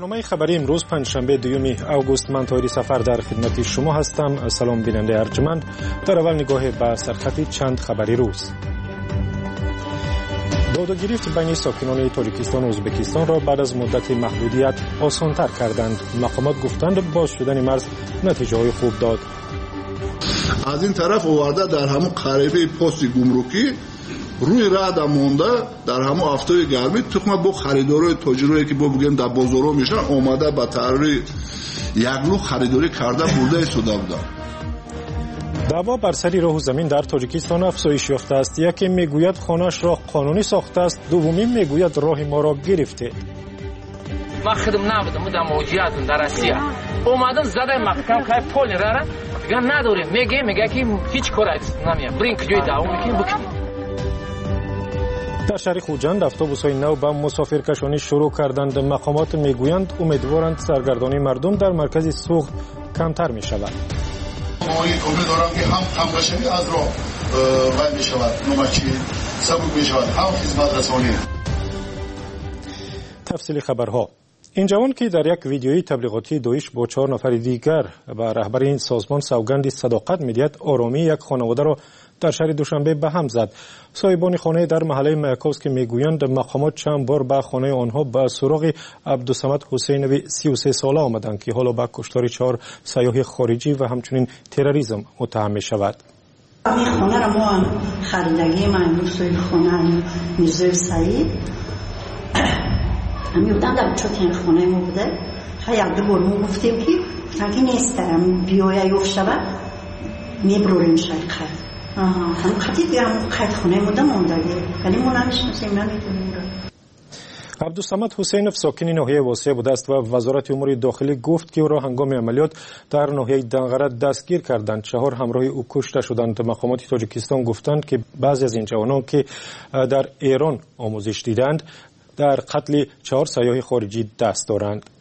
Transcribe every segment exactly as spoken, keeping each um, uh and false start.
برنامه خبری امروز پنجشنبه دوم اوگوست، من طاهری سفر در خدمت شما هستم. سلام بیننده ارجمند. در اول نگاه به سرخط چند خبری روز. داد و گریخت بین ساکنان تاجیکستان و ازبکستان را بعد از مدت محدودیت آسان‌تر کردند. مقامات گفتند باز شدن مرز نتیجه های خوب داد. از این طرف آورده در همون قریبه پست گمرکی روی راه دا مونده در همون هفته گرمی تخمه با خریدارای تاجرایی که با بگیم در بازارها میشن آمده به طرحی یگلو خریداری کرده برده شده بودن. دعوا بر سر راه و زمین در تاجیکستان افزایش یافته است. یکی میگوید خانه‌اش را قانونی ساخته است، دومی میگوید راه ما را گرفته. من خودم نبودم بودم موجودم در روسیه اومدم زدم محکم که پول را دیگه نداریم میگه میگه که هیچ کاری نمیاد برین کجای دعوا میکنیم بکنیم. در شهر خوجند اتوبوس‌های نو به مسافرکشانی شروع کردند. مقامات میگویند امیدوارند سرگردانی مردم در مرکز سوق کمتر می شود. ما این امیدوارم که هم همکشانی از راه وای می شود، نمچی سبک می شود، هم خدمت رسانی. تفصیل خبرها. این جوان که در یک ویدیوی تبلیغاتی داعش با چهار نفر دیگر و رهبر این سازمان سوگند صداقت میدهد آرامی یک خانواده را در شهر دوشنبه به هم زد. صاحبان خانه در محله مایاکوفسکی میگویند مقامات چند بار به خانه آنها به سراغ عبدالصمد حسینوی سی و سه ساله آمدند که حالا به کشتار چهار سیاح خارجی و همچنین تروریسم متهم می شود. این خانه را ما خریدگی من صاحب خانه میرزا سعید همی بودن در چوتین خانه ما بوده. یک دو بار ما گفتیم که که نیست دارم بیایه یوف شود میبروریم شاید خرد هم خطی دیگه هم خرد خانه ما دم آمدگی یعنی ما نمیشنسیم نمیدونیم را. عبدالصمد حسینوف ساکن ناحیه واسعه بوده است و وزارت امور داخلی گفت که او را هنگام عملیات در ناحیه دنغره دستگیر کردند. چهار همراه او کشته شدند. مقامات تاجیکستان گفتند که بعضی از این جوانان که در ایران آموزش دیدند در قتل چهار سیاح خارجی دست دارند.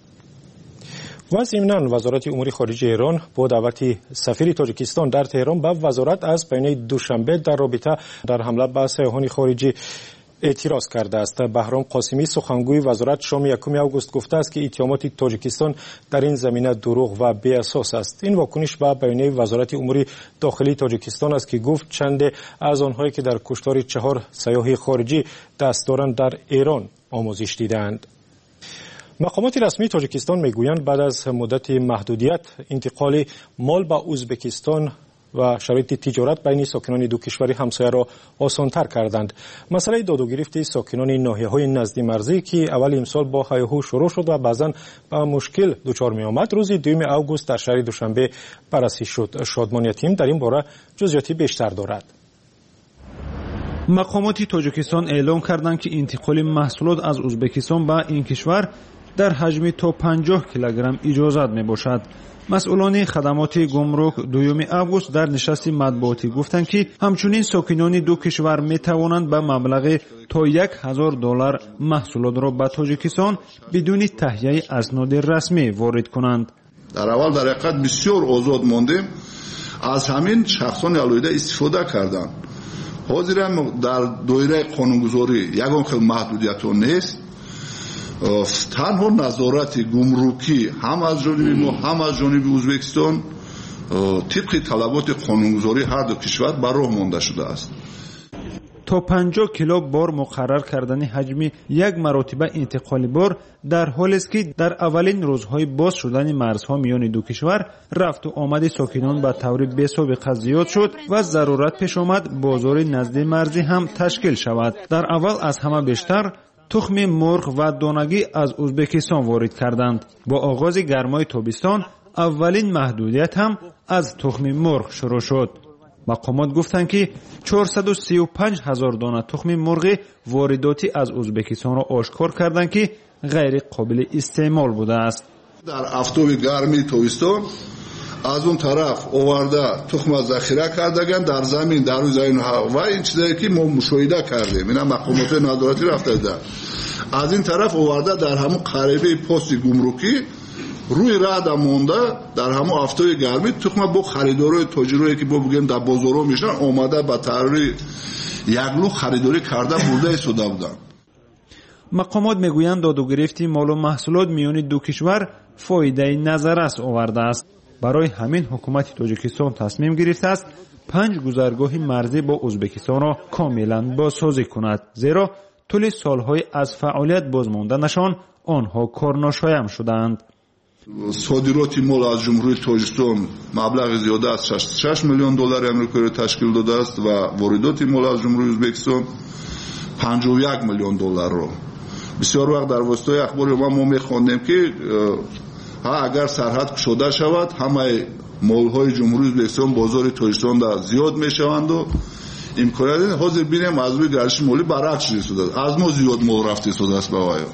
و ضمناً وزارت امور خارجه ایران با دعوت سفیر تاجیکستان در تهران به وزارت از بین دوشنبه در رابطه در حمله به سیاحان خارجی اعتراض کرده است. بهرام قاسمی سخنگوی وزارت شام یکم اوگوست گفته است که اتهامات تاجیکستان در این زمینه دروغ و بی اساس است. این واکنش به بیانیه وزارت امور داخلی تاجیکستان است که گفت چند از آنهایی که در کشتار چهار سیاح خارجی دست دارند در ایران آموزش دیدند. مقامات رسمی تاجیکستان میگویند بعد از مدت محدودیت انتقال مال به ازبکستان و شرایط تجارت بین ساکنان دو کشور همسایه را آسان‌تر کردند. مسئله داد و گرفت ساکنان ناحیه‌های نزدی مرزی که اول امسال با هیاهو شروع شد و بعضاً به مشکل دچار می‌آمد روز دوم اوگوست در شهر دوشنبه بررسی شد. شادمان یتیم در این باره جزئیاتی بیشتر دارد. مقامات تاجیکستان اعلام کردند که انتقال محصولات از ازبکستان به این کشور در حجم تا پنجاه کیلوگرم اجازت می باشد. مسئولان خدمات گمرک دوم اوگوست در نشست مطبوعاتی گفتند که همچنین ساکنان دو کشور می توانند به مبلغ تا یک هزار دلار محصولات را به تاجیکستان بدون تهیه اسناد رسمی وارد کنند. در اول در حقیقت بسیار آزاد ماندیم، از همین شخصان علایده استفاده کردند. حاضر هم در دایره قانونگذاری یگان خیل محدودیت نیست. تنها نظارت گمرکی هم از جانب ما هم از جانب ازبکستان طبق طلبات قانونگذاری هر دو کشور بر راه مانده شده است. تا پنجاه کیلو بار مقرر کردن حجم یک مرتبه انتقال بار در حالی است که در اولین روزهای باز شدن مرزها میان دو کشور رفت و آمد ساکنان به طور بی‌سابقه زیاد شد و ضرورت پیش آمد بازار نزدی مرزی هم تشکیل شود. در اول از همه بیشتر تخم مرغ و دانگی از ازبکستان وارد کردند. با آغاز گرمای تابستان اولین محدودیت هم از تخم مرغ شروع شد. مقامات گفتند که چهارصد و سی و پنج هزار دانه تخم مرغ وارداتی از ازبکستان را آشکار کردند که غیر قابل استعمال بوده است. در هفته گرمی تابستان از اون طرف آورده تخم ذخیره کردگان در زمین در روی زمین و این چیزایی که ما مشاهده کردیم اینا مقامات نظارتی رفته ده. از این طرف آورده در همون قریبه پست گمرکی روی راه دا مونده در همون هفته گرمی تخم با خریدارای تاجرایی که با بگیم در بازارها میشن آمده به طرحی یگلو خریداری کرده برده شده بودن. مقامات میگویند دادوگرفتی مال و محصولات میان دو کشور فایده نظر است آورده است. برای همین حکومت تاجیکستان تصمیم گرفته است پنج گذرگاه مرزی با ازبکستان را کاملا بازسازی کند، زیرا طول سالهای از فعالیت بازماندنشان آنها کارناشایم شدند. صادراتی مال از جمهوری تاجیکستان مبلغ زیاده از شش میلیون دلار آمریکایی تشکیل داده است و وارداتی مال از جمهوری ازبکستان پنجاه و یک میلیون دلار را. بسیار وقت در واسطه اخبار ما ما می‌خواندیم که ها اگر سرحد گشوده شود همه مال‌های جمهوری ازبکستان بازار تاجیکستان دا زیاد میشوند و امکانات حاضر بینیم از روی گردش مالی برعکس شده، از ما زیاد مال رفته شده است. بوایا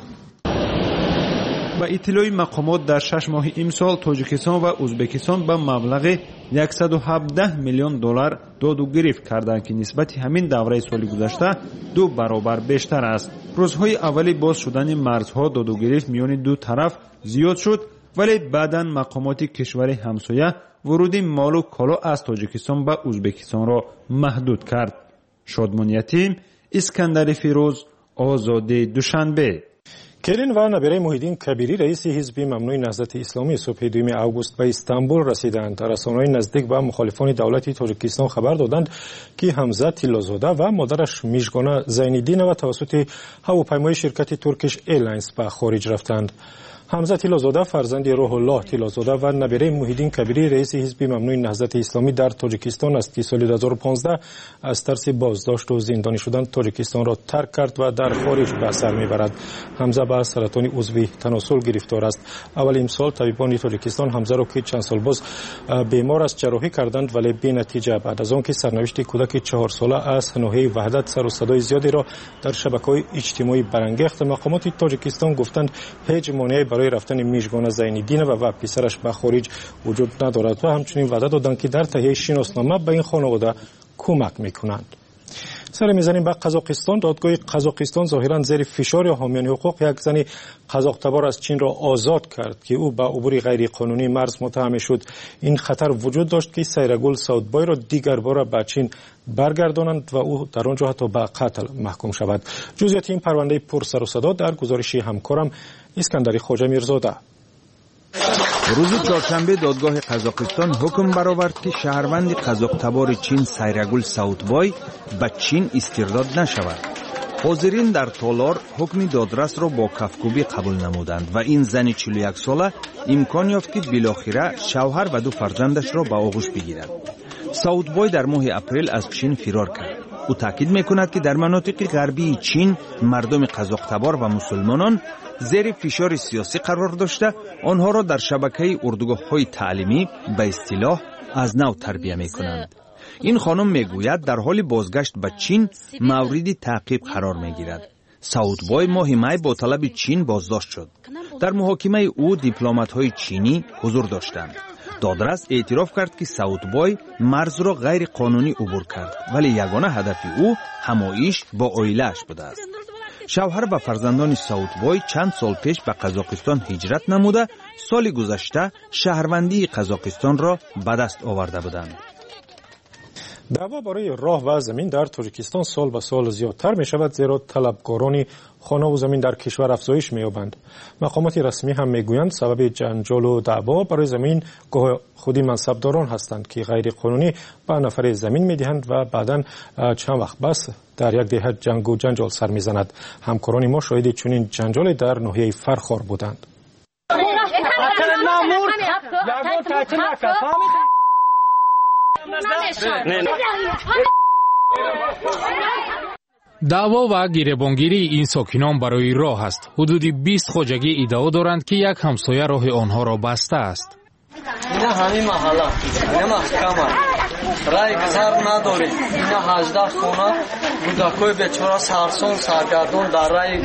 با اطلاع مقامات در شش ماه امسال تاجیکستان و ازبکستان به مبلغ صد و هفده میلیون دلار داد و گرفت کردند که نسبت همین دوره سال گذشته دو برابر بیشتر است. روزهای اولی باز شدن مرزها داد و گرفت میان دو طرف زیاد شد، ولی بعداً مقامات کشور همسایه ورود مال و کالا از تاجیکستان به ازبکستان را محدود کرد. شادمان یتیم، اسکندر فیروز، آزادی دوشنبه. کلین و نبیره محیدین کبیری رئیس حزب ممنوع نهضت اسلامی صبح دوم اوگوست به استانبول رسیدند. رسانه‌های نزدیک به مخالفان دولت تاجیکستان خبر دادند که حمزه طلازاده و مادرش میژگانا زینالدینова توسط هواپیمای شرکت ترکیش ایرلاینز به خارج رفتند. حمزه طلازاده فرزند روح الله طلازاده و نبیره محیدین کبیری رئیس حزب ممنوع نهضت اسلامی در تاجیکستان است که سال دو هزار و پانزده از ترس بازداشت و زندانی شدن تاجیکستان را ترک کرد و در خارج به سر میبرد. حمزه به سرطان عضوی تناسل گرفتار است. اول امسال طبیبان تاجیکستان حمزه را که چند سال باز بیمار است جراحی کردند، ولی بی نتیجه. بعد از آنکه سرنوشت کودک چهار ساله از ناحیه وحدت سر و صدای زیادی را در شبکه‌های اجتماعی برانگیخت، مقامات تاجیکستان گفتند هیچ مانعی برای رفتن میژگانا زینالدینova و پسرش به خارج وجود ندارد و همچنین وعده دادند که در تهیه شناسنامه به این خانواده کمک میکنند. سر میزنیم به قزاقستان. دادگاه قزاقستان ظاهرا زیر فشار حامیان حقوق یک زن قزاق‌تبار از چین را آزاد کرد که او به عبور غیر قانونی مرز متهم شد. این خطر وجود داشت که سیرگل ساودبای را دیگر بار به چین برگردانند و او در آنجا حتی به قتل محکوم شود. جزئیات این پرونده پر سر و صدا در گزارش همکارم اسکندر خواجه میرزاده. روز چهارشنبه دادگاه قزاقستان حکم برآورد که شهروند قزاق‌تبار چین سیرگل ساودبای به چین استرداد نشود. حاضرین در تالار حکم دادرس را با کفکوبی قبول نمودند و این زن چهل و یک ساله امکان یافت که بالاخره شوهر و دو فرزندش را به آغوش بگیرد. ساودبای در ماه اپریل از چین فرار کرد. او تاکید میکند که در مناطق غربی چین مردم قزاق‌تبار و مسلمانان زیر فشار سیاسی قرار داشته آنها را در شبکه اردوگاه‌های تعلیمی به اصطلاح از نو تربیت میکنند. این خانم میگوید در حال بازگشت به چین مورد تعقیب قرار میگیرد. ساودبای ماه می با طلب چین بازداشت شد. در محاکمه او دیپلمات‌های چینی حضور داشتند. دادرس اعتراف کرد که ساودبای مرز را غیر قانونی عبور کرد، ولی یگانه هدف او همایش با عائله‌اش بوده است. شوهر و فرزندان ساودبای چند سال پیش به قزاقستان هجرت نموده سال گذشته شهروندی قزاقستان را به دست آورده بودند. دعوا برای راه و زمین در تاجیکستان سال به سال زیادتر می شود، زیرا طلبکاران خانه و زمین در کشور افزایش می یابند. مقامات رسمی هم می گویند سبب جنجال و دعوا برای زمین گاه خودی منصبداران هستند که غیر قانونی به نفر زمین می دهند و بعداً چند وقت بس در یک دهه جنگ و جنجال سر می زند. همکاران ما شاهد چنین جنجالی در ناحیه فرخار بودند. دعوا و گریبانگیری این ساکنان برای راه است. حدودی بیست خواجگی ادعا دارند که یک همسایه راه آنها را بسته است. اینا همین محله اینا محکمه رای گذر نداریم. اینا هجده خونه بودکوی بیچاره سرسون سرگردون در رای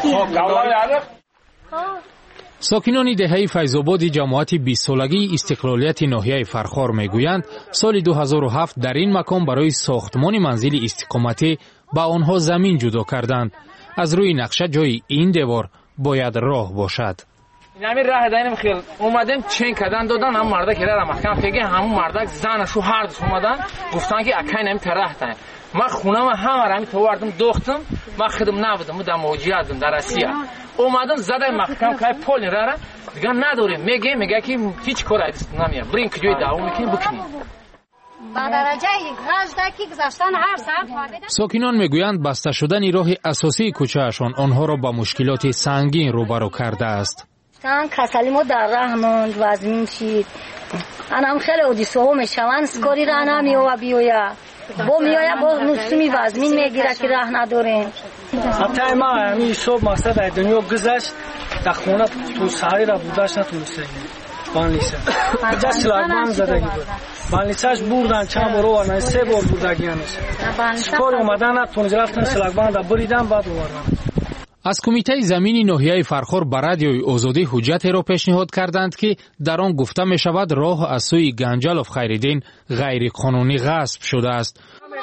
ساکنان دهه فیض‌آباد جماعت بیست سالگی استقلالیت ناحیه فرخار میگویند سال دو هزار و هفت در این مکان برای ساختمان منزل استقامتی به آنها زمین جدا کردند. از روی نقشه جای این دیوار باید راه باشد. همین راه دایم خیل اومدیم چین کردن دادن هم مردا که را محکم فیگه همون مردا زن شوهر اومدن گفتن که اکای نمی طرح تا من خونم همه را تو وردم دوختم من خودم نبودم بودم موجودم در روسیه اومدم زده محکم که پول را دیگه نداریم میگه میگه که هیچ کاری نمیه برین که جوی دعوا میکنیم بکنیم. با درجه هجده که گذاشتن هر ساعت ساکنان میگویند بسته شدن راه اساسی کوچه‌شان آنها را با مشکلات سنگین روبرو کرده است. چند کسلی ما در راه ماند وزمین شید انم خیلی اودیسو میشوند سکاری راه نمیو بیویا با میویا با نصمی وزمین میگیره که راه نداریم. حتی ما همین صبح مقصد در دنیا گذشت در خونه تو سهری را بوداش نتونسته بانلیسه اینجا سلاگمان زدگی بود بانلیسهش بردن چند بار آوردن سه بار بردگی هنوز سکار اومدن نتونست رفتن سلاگمان را بریدن بعد آوردن. از کمیته زمینی ناحیه فرخار به رادیوی آزادی حجتی را پیشنهاد کردند که در آن گفته می شود راه از سوی گنجالوف خیرالدین غیر قانونی غصب شده است.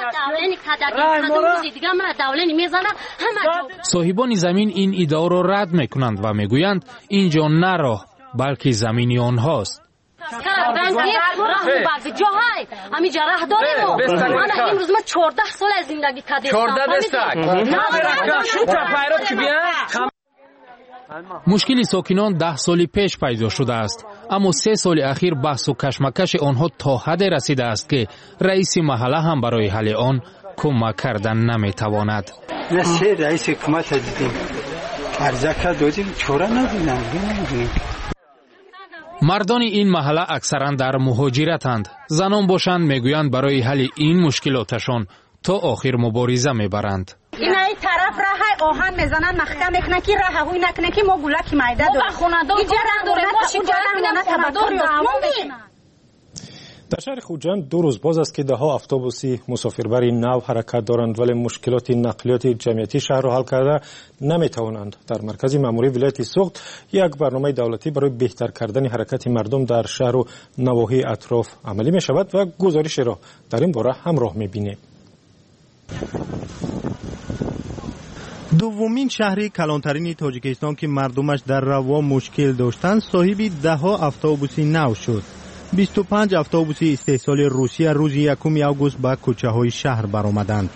صاحبان زمین این ادعا را رد می کنند و می گویند اینجا نه راه بلکه زمینی آنهاست. همینجا راه داریم من امروز من چهارده سال از زندگی کردم. چهارده دستک مشکل ساکنان ده سال پیش پیدا شده است اما سه سال اخیر بحث و کشمکش آنها تا حد رسیده است که رئیس محله هم برای حل آن کمک کردن نمیتواند. نه سه رئیس حکومت دیدیم ارزاق دادیم چوره ندیدن. مردان این محله اکثرا در مهاجرتند. زنان باشند میگویند برای حل این مشکلاتشان تا آخر مبارزه میبرند. این ای طرف راه آهن میزنن محکم میکنن که راه هوی نکنه که ما گولک مایده داریم. ما خونه داریم. اینجا داریم. ما شکایت می‌کنیم تبادل در شهر خوجند دو روز باز است که دهها اتوبوسی مسافربری نو حرکت دارند ولی مشکلات نقلیات جمعیتی شهر را حل کرده نمیتوانند. در مرکز ماموری ولایت سوخت یک برنامه دولتی برای بهتر کردن حرکت مردم در شهر و نواحی اطراف عملی می شود و گزارش را در این باره همراه می بینیم. دومین شهری کلانترین تاجیکستان که مردمش در روا مشکل داشتند صاحب دهها اتوبوسی نو شد. بیست و پنج اتوبوسی استحصال روسیه روز یکم آگوست به کوچه‌های شهر برآمدند.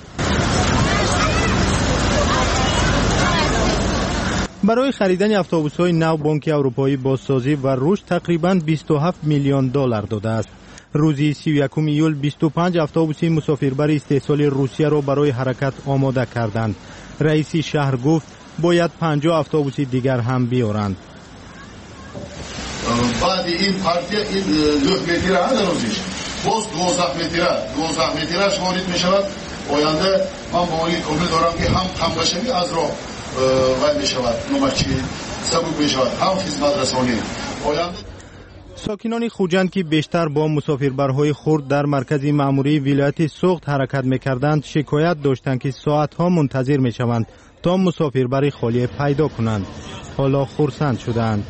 برای خریدن اتوبوس‌های نو بانک اروپایی بازسازی و رشد تقریباً بیست و هفت میلیون دلار داده است. روز سی و یکم ایول بیست و پنج اتوبوسی مسافربر استحصال روسیه را برای حرکت آماده کردند. رئیس شهر گفت باید پنجاه اتوبوس دیگر هم بیارند. بعد این پارتیا این نه متر هست روزش باز دوازده متر دوازده مترش وارد می شود. آینده من با این امید دارم که هم همکاری از راه وای می شود نمچی سبب می شود هم خدمت رسانی آینده. ساکنان خوجند که بیشتر با مسافربرهای خرد در مرکز ماموری ولایت سوخت حرکت می‌کردند شکایت داشتند که ساعت‌ها منتظر می‌شوند تا مسافربر خالی پیدا کنند. حالا خرسند شدند.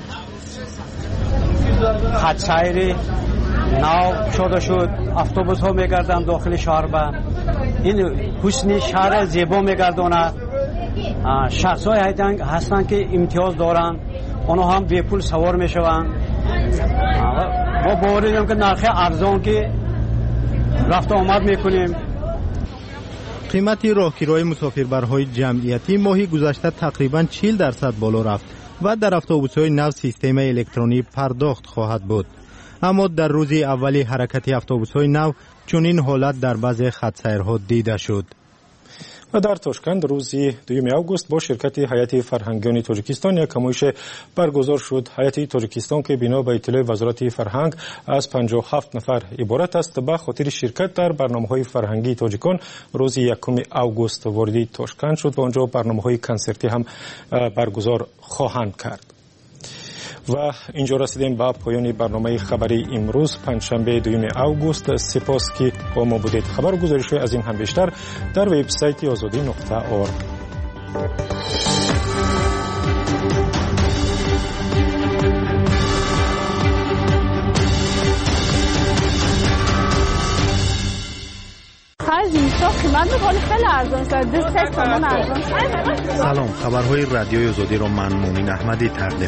خط سیری نو شده شد، اتوبوس‌ها می‌گردند داخل شهر با این حسن شهر زیبا می‌گرداند. شخص‌های هستند که امتیاز دارند، آنها هم بی پول سوار می‌شوند. ما باوری داریم که نرخ ارزان که رفت آمد میکنیم. قیمت راهگیرهای مسافربرهای جمعیتی ماهی گذشته تقریباً چهل درصد بالا رفت و در اتوبوس‌های نو سیستم الکترونی پرداخت خواهد بود. اما در روز اولی حرکت اتوبوس‌های نو چنین حالت در بعضی خط سیرها دیده شد. و در تاشکند روز دوم آگوست با شرکت هیئت فرهنگیان تاجیکستان یک نمایش برگزار شد. هیئت تاجیکستان که بنا به اطلاع وزارت فرهنگ از پنجاه و هفت نفر عبارت است به خاطر شرکت در برنامه‌های فرهنگی تاجیکان روز یکم آگوست وارد تاشکند شد و آنجا برنامه‌های کنسرتی هم برگزار خواهند کرد. و اینجا رسیدیم به پایان برنامه خبری امروز پنجشنبه دوم آگوست. سپاس که با ما بودید. خبر و گزارش‌های از این هم بیشتر در وبسایت آزادی نقطه اورگ. خرج میشه قیمت میکنه خیلی ارزان است. سه تومن ارزان. سلام، خبرهای رادیوی آزادی رو من مومین احمدی تقدیم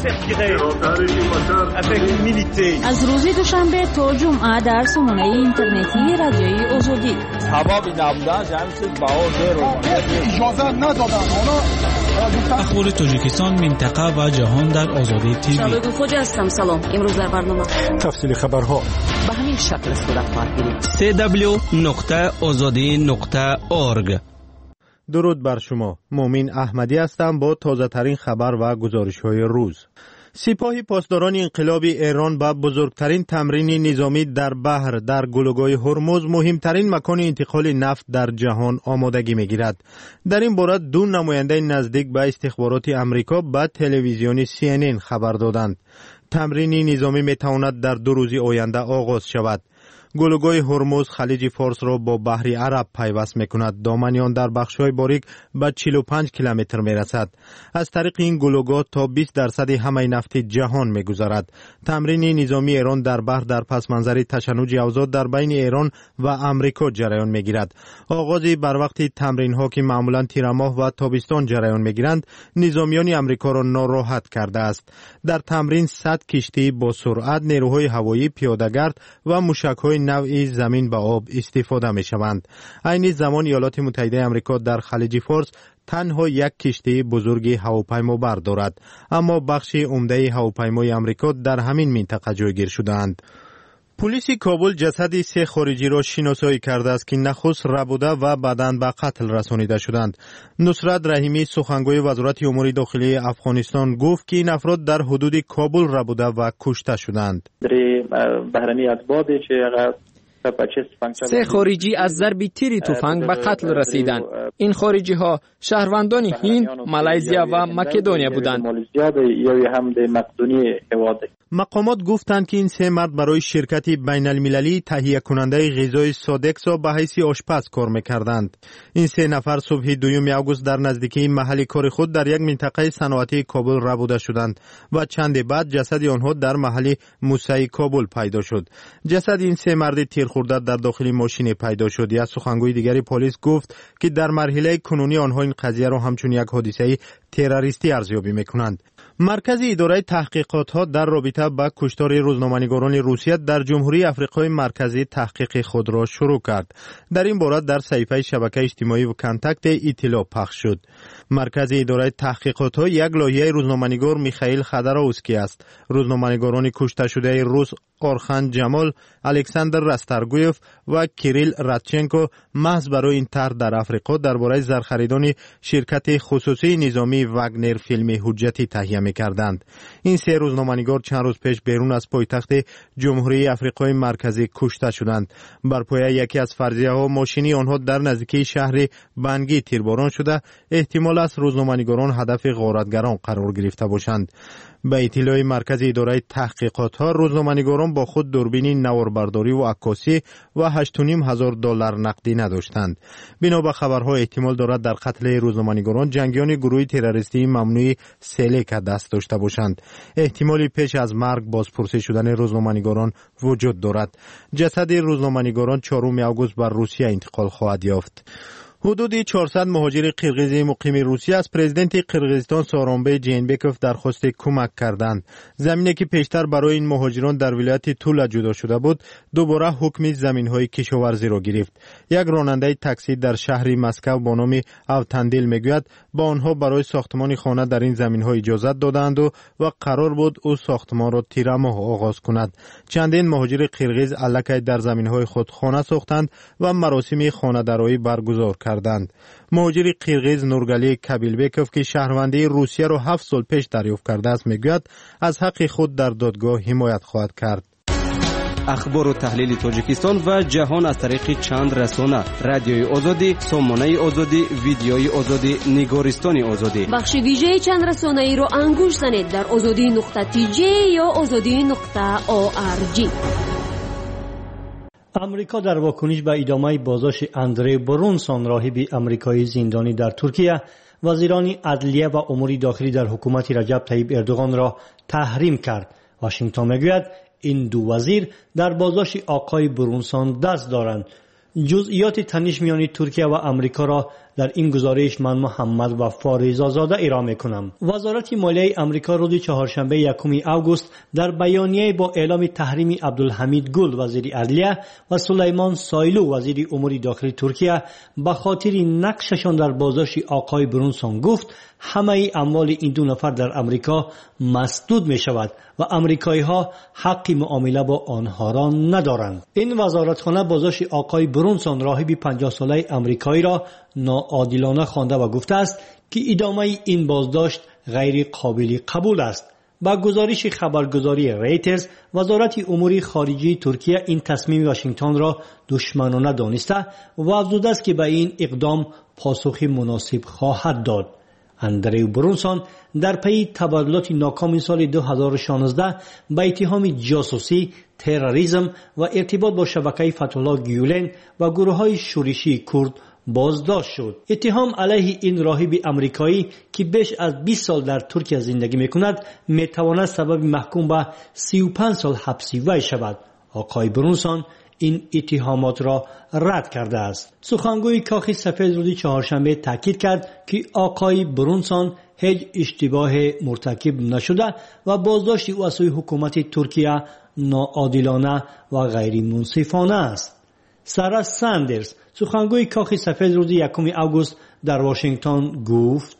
می‌کنم. از روز دوشنبه تا جمعه در سامانه اینترنتی رادیوی آزادی. سبب نبودن جمعیت باور رو اجازه ندادن. اخبار تاجیکستان، منطقه و جهان در آزادی تیوی. شبکه خوج هستم. سلام. امروز در برنامه تفصیل خبرها به همین شکل صورت می‌گیرد. سی دبلیو نقطه آزادی نقطه اورگ. درود بر شما. مومین احمدی هستم با تازه ترین خبر و گزارش های روز. سپاه پاسداران انقلابی ایران با بزرگترین تمرین نظامی در بحر در گلوگاه هرمز، مهمترین مکان انتقال نفت در جهان، آمادگی می‌گیرد. در این باره دو نماینده نزدیک به استخبارات امریکا به تلویزیون سی ان ان خبر دادند. تمرین نظامی می‌تواند در دو روز آینده آغاز شود. گلوگاه هرمز خلیج فارس را با بحر عرب پیوست می‌کند. دامن آن در بخش‌های باریک به چهل و پنج کیلومتر می‌رسد. از طریق این گلوگاه تا بیست درصد همه نفت جهان می‌گذرد. تمرین نظامی ایران در بحر در پس منظر تشنج اوضاع در بین ایران و امریکا جریان می‌گیرد. آغاز بر وقت تمرین‌ها که معمولاً تیر ماه و تابستان جریان می‌گیرند، نظامیان امریکا را ناراحت کرده است. در تمرین صد کشتی با سرعت، نیروهای هوایی، پیاده‌گرد و موشک‌های نوعی زمین به آب استفاده می شوند. این زمان ایالات متحده آمریکا در خلیج فارس تنها یک کشتی بزرگ هواپیما بر دارد، اما بخش عمده هواپیمای آمریکا در همین منطقه جایگیر شدند. پلیس کابل جسد سه خارجی را شناسایی کرده است که نخست ربوده و بعداً به قتل رسانیده شدند. نصرت رحیمی، سخنگوی وزارت امور داخلی افغانستان، گفت که این افراد در حدود کابل ربوده و کشته شدند. سه خارجی از ضرب تیر تفنگ به قتل رسیدند. این خارجی ها شهروندان هند، مالزیا و مکدونیا بودند. مقامات گفتند که این سه مرد برای شرکت بین المللی تهیه کننده غذای سادکسا به حیث آشپز کار میکردند. این سه نفر صبح دوم آگوست در نزدیکی محل کار خود در یک منطقه صنعتی کابل ربوده شدند و چند بعد جسد آنها در محل موسعی کابل پیدا شد. جسد این سه مرد تیر خورده در داخل ماشین پیدا شد. یک سخنگوی دیگری پلیس گفت که در مرحله کنونی آنها این قضیه را همچون یک حادثه تروریستی ارزیابی میکنند. مرکز اداره تحقیقات ها در رابطه با کشتار روزنامه‌نگاران روسیه در جمهوری آفریقای مرکزی تحقیق خود را شروع کرد. در این باره در صفحه شبکه اجتماعی و کانتاکت اطلاع پخش شد. مرکز اداره تحقیقات ها یک لایحه روزنامه‌نگار میخائیل خدراوسکی است. روزنامه‌نگاران کشته شده روس آرخان جمال، الکساندر راستارگویف و کیریل رادچنکو محض برای این طرح در آفریقا درباره زرخریدن شرکت خصوصی نظامی واگنر فیلم حجتی تهیه می‌کردند. این سه روزنامه‌نگار چند روز پیش بیرون از پایتخت جمهوری آفریقای مرکزی کشته شدند. بر پایه یکی از فرضیه‌ها ماشینی آنها در نزدیکی شهر بنگی تیرباران شده، احتمال است روزنامه‌نگاران هدف غارتگران قرار گرفته باشند. به اطلاع مرکز اداره تحقیقات ها، روزنامه‌نگاران با خود دوربین نواربرداری و عکاسی و هشت و نیم هزار دلار نقدی نداشتند. بنا به خبرها احتمال دارد در قتل روزنامه‌نگاران جنگیان گروه تروریستی ممنوع سلک دست داشته باشند. احتمالی پیش از مرگ بازپرسی شدن روزنامه‌نگاران وجود دارد. جسد روزنامه‌نگاران چهارم آگوست بر روسیه انتقال خواهد یافت. حدود چهارصد مهاجر قرقیز مقیم روسیه از پرزیدنت قرقیزستان سورونبای جینبکوف درخواست کمک کردند. زمینی که پیشتر برای این مهاجران در ولایت تولا جدا شده بود، دوباره حکم زمین‌های کشاورزی را گرفت. یک راننده تاکسی در شهر مسکو با نام اوتاندیل میگوید با آنها برای ساختمان خانه در این زمین‌ها اجازه دادند و, و قرار بود او ساختمان را تیر ماه آغاز کند. چندین مهاجر قرقیز الکی در زمین‌های خود خانه ساختند و مراسم خانه‌داری برگزار کردند. مهاجر قرقیز نورگلی کابیلبکوف که شهروندی روسیه را هفت سال پیش دریافت کرده است میگوید از حق خود در دادگاه حمایت خواهد کرد. اخبار و تحلیل تاجیکستان و جهان از طریق چند رسانه: رادیوی آزادی، سامانه آزادی، ویدیوی آزادی، نگارستان آزادی. بخش ویژه چند رسانه ای را انگوش زنید در آزادی نقطه تی جی یا آزادی نقطه او آر جی. امریکا در واکنش به ادامه بازداشت اندری برونسون راهب امریکایی زندانی در ترکیه، وزیران عدلیه و امور داخلی در حکومت رجب طیب اردوغان را تحریم کرد. واشنگتن میگوید این دو وزیر در بازداشت آقای برونسون دست دارند. جزئیات تنش میان ترکیه و آمریکا را در این گزارش من محمد و فاریزاده ارائه میکنم. وزارت مالیه آمریکا روز چهارشنبه یکم آگوست در بیانیه با اعلام تحریم عبدالحمید گل وزیر عدلیه و سلیمان سایلو وزیر امور داخلی ترکیه به خاطر نقششان در بازداشت آقای برونسون گفت همه اموال این دو نفر در آمریکا مسدود می شود و آمریکایی ها حق معامله با آنها را ندارند. این وزارتخانه بازداشت آقای برونسون راهب پنجاه ساله آمریکایی را ناعادلانه خوانده و گفته است که ادامه این بازداشت غیر قابل قبول است. با گزارش خبرگزاری ریترز، وزارت امور خارجه ترکیه این تصمیم واشنگتن را دشمنانه دانسته و افزوده است که به این اقدام پاسخ مناسب خواهد داد. اندریو برونسون در پی تبادلات ناکام سال دو هزار و شانزده با اتهام جاسوسی، تروریسم و ارتباط با شبکه فتح‌الله گیولن و گروه‌های شورشی کرد بازداشت شد. اتهام علیه این راهب آمریکایی که بیش از بیست سال در ترکیه زندگی می‌کند می‌تواند سبب محکوم به سی و پنج سال حبسی وی شود. آقای برونسون این اتهامات را رد کرده است. سخنگوی کاخ سفید روز چهارشنبه تاکید کرد که آقای برونسون هیچ اشتباه مرتکب نشده و بازداشت او از سوی حکومت ترکیه ناعادلانه و غیر منصفانه است. سارا ساندرز سخنگوی کاخ سفید روز یکم آگوست در واشنگتن گفت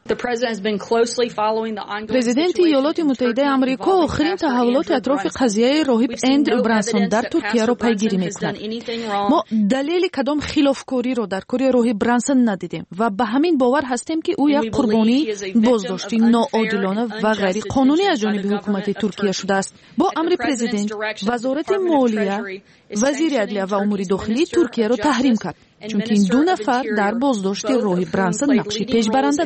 پرزیدنت ایالات متحده آمریکا آخرین تحولات اطراف قضیه راهب اندریو برانسون در ترکیه را پیگیری می‌کند. ما دلیل کدام خلافکاری را در کار راهب برانسون ندیدیم و به همین باور هستیم که او یک قربانی بازداشتی ناعادلانه و غیر قانونی از جانب حکومت ترکیه شده است. با امر پرزیدنت، وزارت مالیه، وزیر عدلیه و امور داخلی ترکیه را تحریم کرد، چون که این دو نفر در بازداشت راهب برانسون نقشی پیشبرنده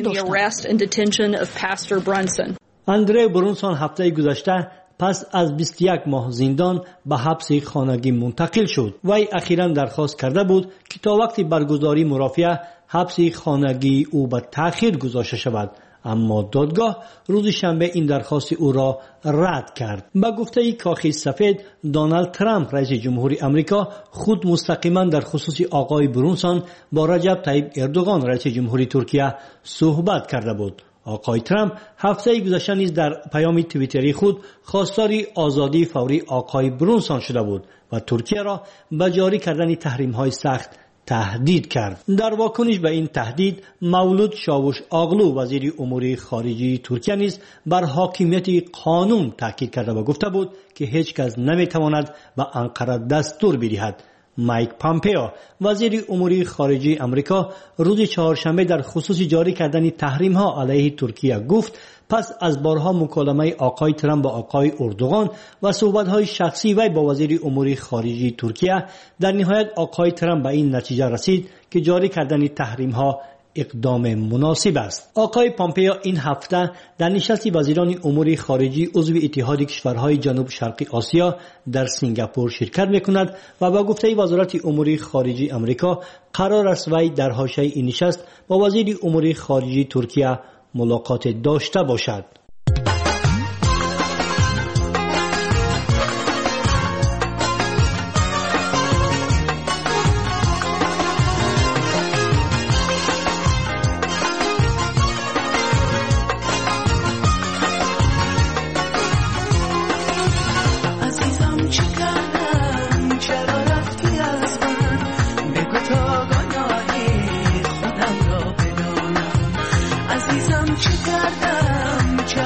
داشتند. اندریو برونسون هفته گذشته پس از بیست و یک ماه زندان به حبس خانگی منتقل شد. وی اخیراً درخواست کرده بود که تا وقت برگزاری مرافعه حبس خانگی او به تأخیر گذاشته شود، اما دادگاه روز شنبه این درخواست او را رد کرد. با گفته کاخ سفید، دونالد ترامپ رئیس جمهوری آمریکا خود مستقیما در خصوص آقای برونسون با رجب طیب اردوغان رئیس جمهوری ترکیه صحبت کرده بود. آقای ترامپ هفته گذشته نیز در پیام توییتری خود خواستار آزادی فوری آقای برونسون شده بود و ترکیه را به جاری کردن تحریم‌های سخت تهدید کرد. در واکنش به این تهدید، مولود چاوش آغلو وزیر امور خارجه ترکیه نیز بر حاکمیت قانون تاکید کرده و گفته بود که هیچ کس نمیتواند به انقره دستور بدهد. مایک پامپئو وزیر امور خارجه آمریکا روز چهارشنبه در خصوص جاری کردن تحریم ها علیه ترکیه گفت پس از بارها مکالمه آقای ترامپ با آقای اردوغان و صحبت های شخصی وی با وزیر امور خارجه ترکیه، در نهایت آقای ترامپ به این نتیجه رسید که جاری کردن تحریم ها اقدام مناسب است. آقای پامپئو این هفته در نشست وزیران امور خارجه عضو اتحاد کشورهای جنوب شرقی آسیا در سنگاپور شرکت میکند و با گفته وزارت امور خارجه آمریکا قرار است وی در حاشیه این نشست با وزیر امور خارجه ترکیه ملاقات داشته باشد. عزیزم چه کردم چه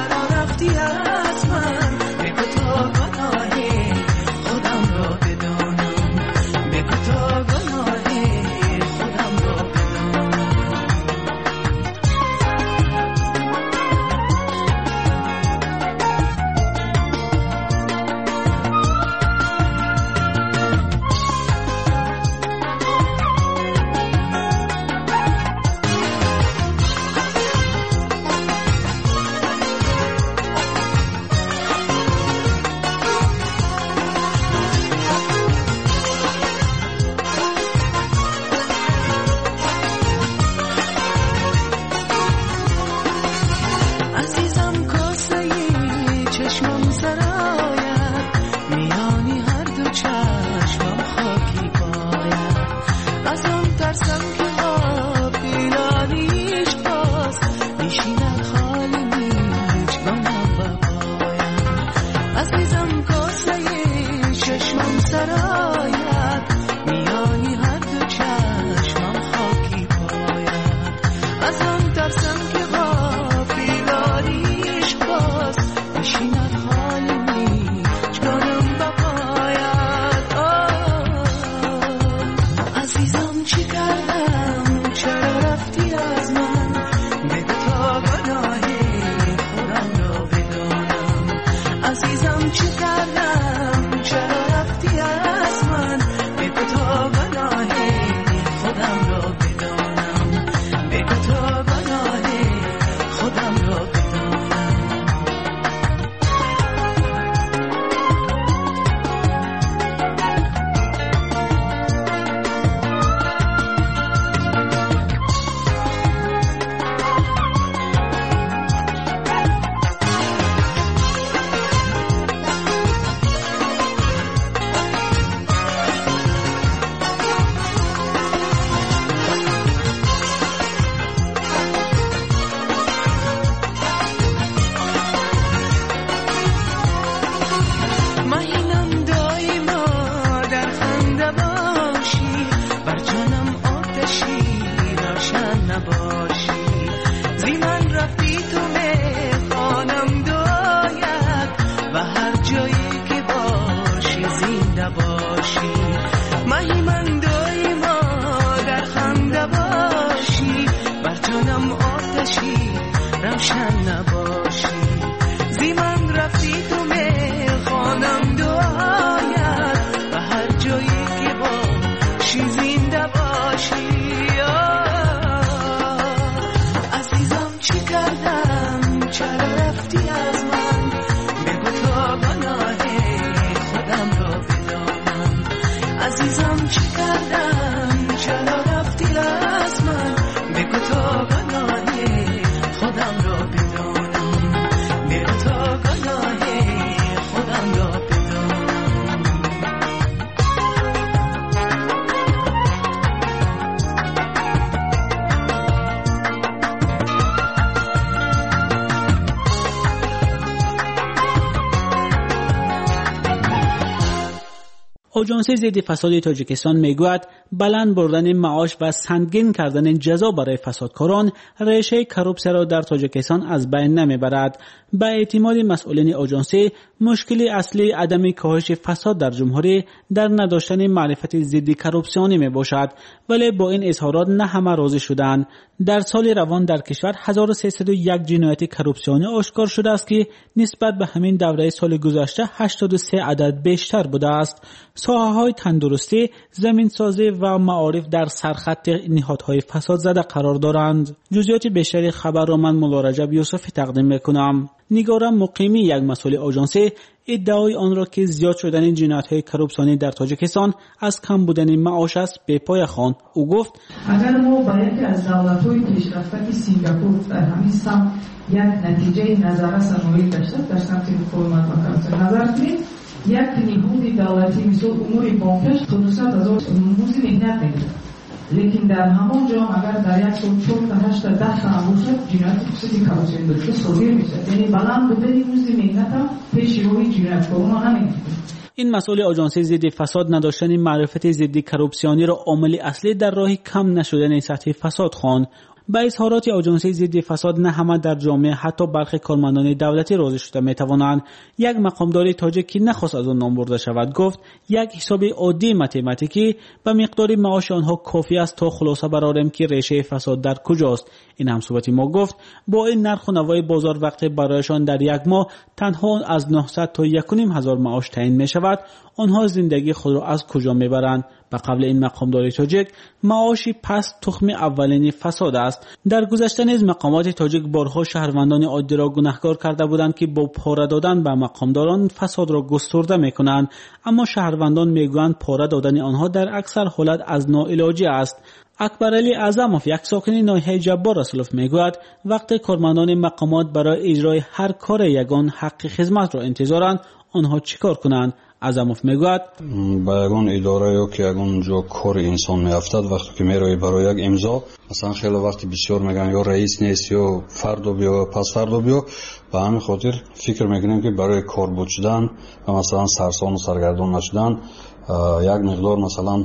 هم آتشی روشن نباشی زی من رفتی تو میخوانم دعایت و هر جایی که باشی زنده باشی عزیزم چی کردم چرا رفتی از من بگو تا گناه خودم را بدانم عزیزم چی کردم چرا رفتی از من بگو تا گناه خودم را بدانم بگو تا گناه خودم را بدانم آژانس ضد فساد تاجیکستان میگوید بلند بردن معاش و سنگین کردن جزا برای فسادکاران ریشه کروپسیا را در تاجیکستان از بین نمیبرد. به اعتماد مسئولین آژانس مشکل اصلی عدم کاهش فساد در جمهوری در نداشتن معرفت ضد کروپسیونی می باشد، ولی با این اظهارات نه همه راضی شدند. در سال روان در کشور هزار و سیصد و یک جنایت کروپسیونی آشکار شده است که نسبت به همین دوره سال گذشته هشتاد و سه عدد بیشتر بوده است. ساحه‌های تندرستی، زمینسازی و معارف در سرخط نهادهای فساد زده قرار دارند. جزئیات بیشتر خبر را من مولا رجب یوسفی تقدیم میکنم. نگارم مقیمی یک مسئول آژانس ادعای آن را که زیاد شدن جنایت‌های کروپسیونی در تاجیکستان از کم بودن معاش است به پای خواند. او گفت اگر ما با یکی از دولت‌های پیشرفته که سینگاپور در همین سمت یک نتیجه نظر سنوی داشته در سمت رفرم و کروپسیون نظر کنیم، یک نهاد دولتی مثل امور بانکش تونست از آن موزی مهنت نگیرد، لیکن در همان جا اگر در یک سال چهار تا هشت تا ده تا باشد جنایت فسادی کروپسیون داشته صادر میشد، یعنی بلند بودن موزی مهنت هم پیش روی جنایت کاران نمیگیرد. این مسئول آژانس ضد فساد نداشتن معرفت ضد کروپسیونی را عامل اصلی در راه کم نشدن سطح فساد خواند. با اظهارات آژانس ضد فساد نه همه در جامعه حتی برخی کارمندان دولتی راضی شده میتوانند. یک مقامدار تاجیک که نخواست از آن نام برده شود گفت یک حساب عادی متماتیکی به مقدار معاش آنها کافی است تا خلاصه برآوریم که ریشه فساد در کجاست. این هم صحبت ما گفت با این نرخ و نوای بازار وقتی برایشان در یک ماه تنها از نهصد تا یک و نیم هزار معاش تعیین می شود، آنها زندگی خود را از کجا میبرند؟ به قبل این مقامدار تاجیک معاشی پس تخم اولین فساد است. در گذشته نیز مقامات تاجیک بارها شهروندان عادی را گناهکار کرده بودند که با پاره دادن به مقامداران فساد را گسترده میکنند، اما شهروندان میگویند پاره دادن آنها در اکثر حالت از ناعلاجی است. اکبر علی اعظموف یک ساکن ناحیه جبار رسولوف میگوید وقتی کارمندان مقامات برای اجرای هر کار یگان حق خدمت را انتظارند، آنها چیکار کنند؟ اعظموف میگوید با یگان اداره یا که یگان جا کار انسان میافتد وقتی که میروی برای یک امضا، مثلا خیلی وقتی بسیار میگن یا رئیس نیست یا فردا بیا پس فردا بیا، به همین خاطر فکر میکنیم که برای کاربرد شدن و مثلا سرسان و سرگردان نشدن یک مقدار مثلا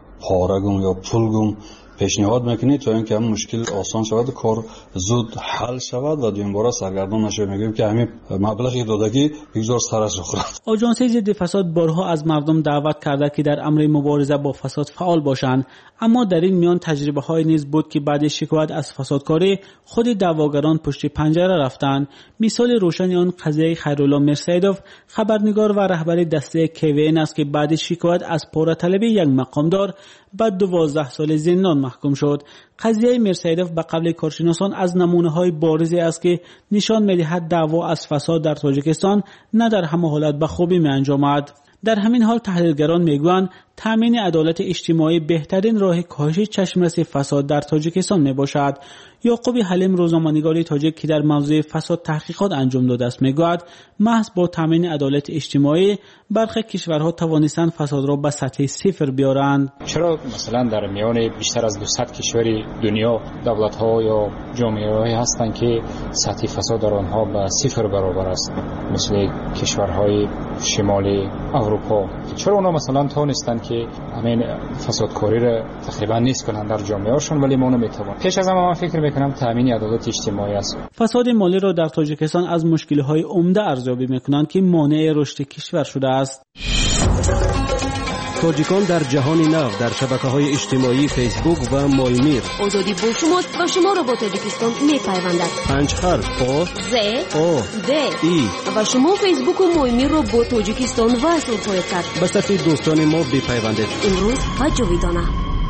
پارگم یا پولگم پیشنهاد میکنید تا اینکه همین مشکل آسان شود، کار زود حل شود و دویم بار سرگردان نشه. میگیم که همین مبلغی دادگی بگذار سرش بخورد. آژانس ضد فساد بارها از مردم دعوت کرده که در امر مبارزه با فساد فعال باشند، اما در این میان تجربه های نیز بود که بعد شکایت از فسادکاری خود دعواگران پشت پنجره رفتند. مثال روشن آن قضیه خیرالله میرسیدوف، خبرنگار و رهبر دسته کوین است که بعد شکایت از پاره طلبی یک مقامدار بعد دوازده سال زندان محکوم شد. قضیه میرسیدوف به قبل کارشناسان از نمونه های بارزی است که نشان میدهد دعوا از فساد در تاجیکستان نه در همه حالت به خوبی می انجامد. در همین حال تحلیلگران میگویند تامین عدالت اجتماعی بهترین راه کاهش چشمرس فساد در تاجیکستان می باشد. یعقوب حلیم روزنامه‌نگار تاجیک که در موضوع فساد تحقیقات انجام داده است میگوید محض با تامین عدالت اجتماعی برخی کشورها توانستند فساد را به سطح صفر بیارند. چرا مثلا در میان بیشتر از دویست کشور دنیا دولت‌ها یا جامعه‌هایی هستند که سطح فساد در آنها به صفر برابر است، مثل کشورهای شمالی اروپا؟ چرا اونا مثلا توانستند که همین فسادکاری را تقریبا نیست کنند در جامعه‌هاشون ولی ما نمیتوانیم؟ پیش از همه من فکر میکنم تامین عدالت اجتماعی است. فساد مالی را در تاجیکستان از مشکل‌های عمده ارزیابی میکنند که مانع رشد کشور شده است. تاجیکان در جهان نو در شبکه‌های اجتماعی فیسبوک و مایمیر. آزادی با شماست و شما را با تاجیکستان می‌پیوندد. پنج حرف آ ز آ د ای و شما فیسبوک و مایمیر را با تاجیکستان وصل خواهید کرد. به صفحه دوستان ما بپیوندید. امروز و جاویدانه.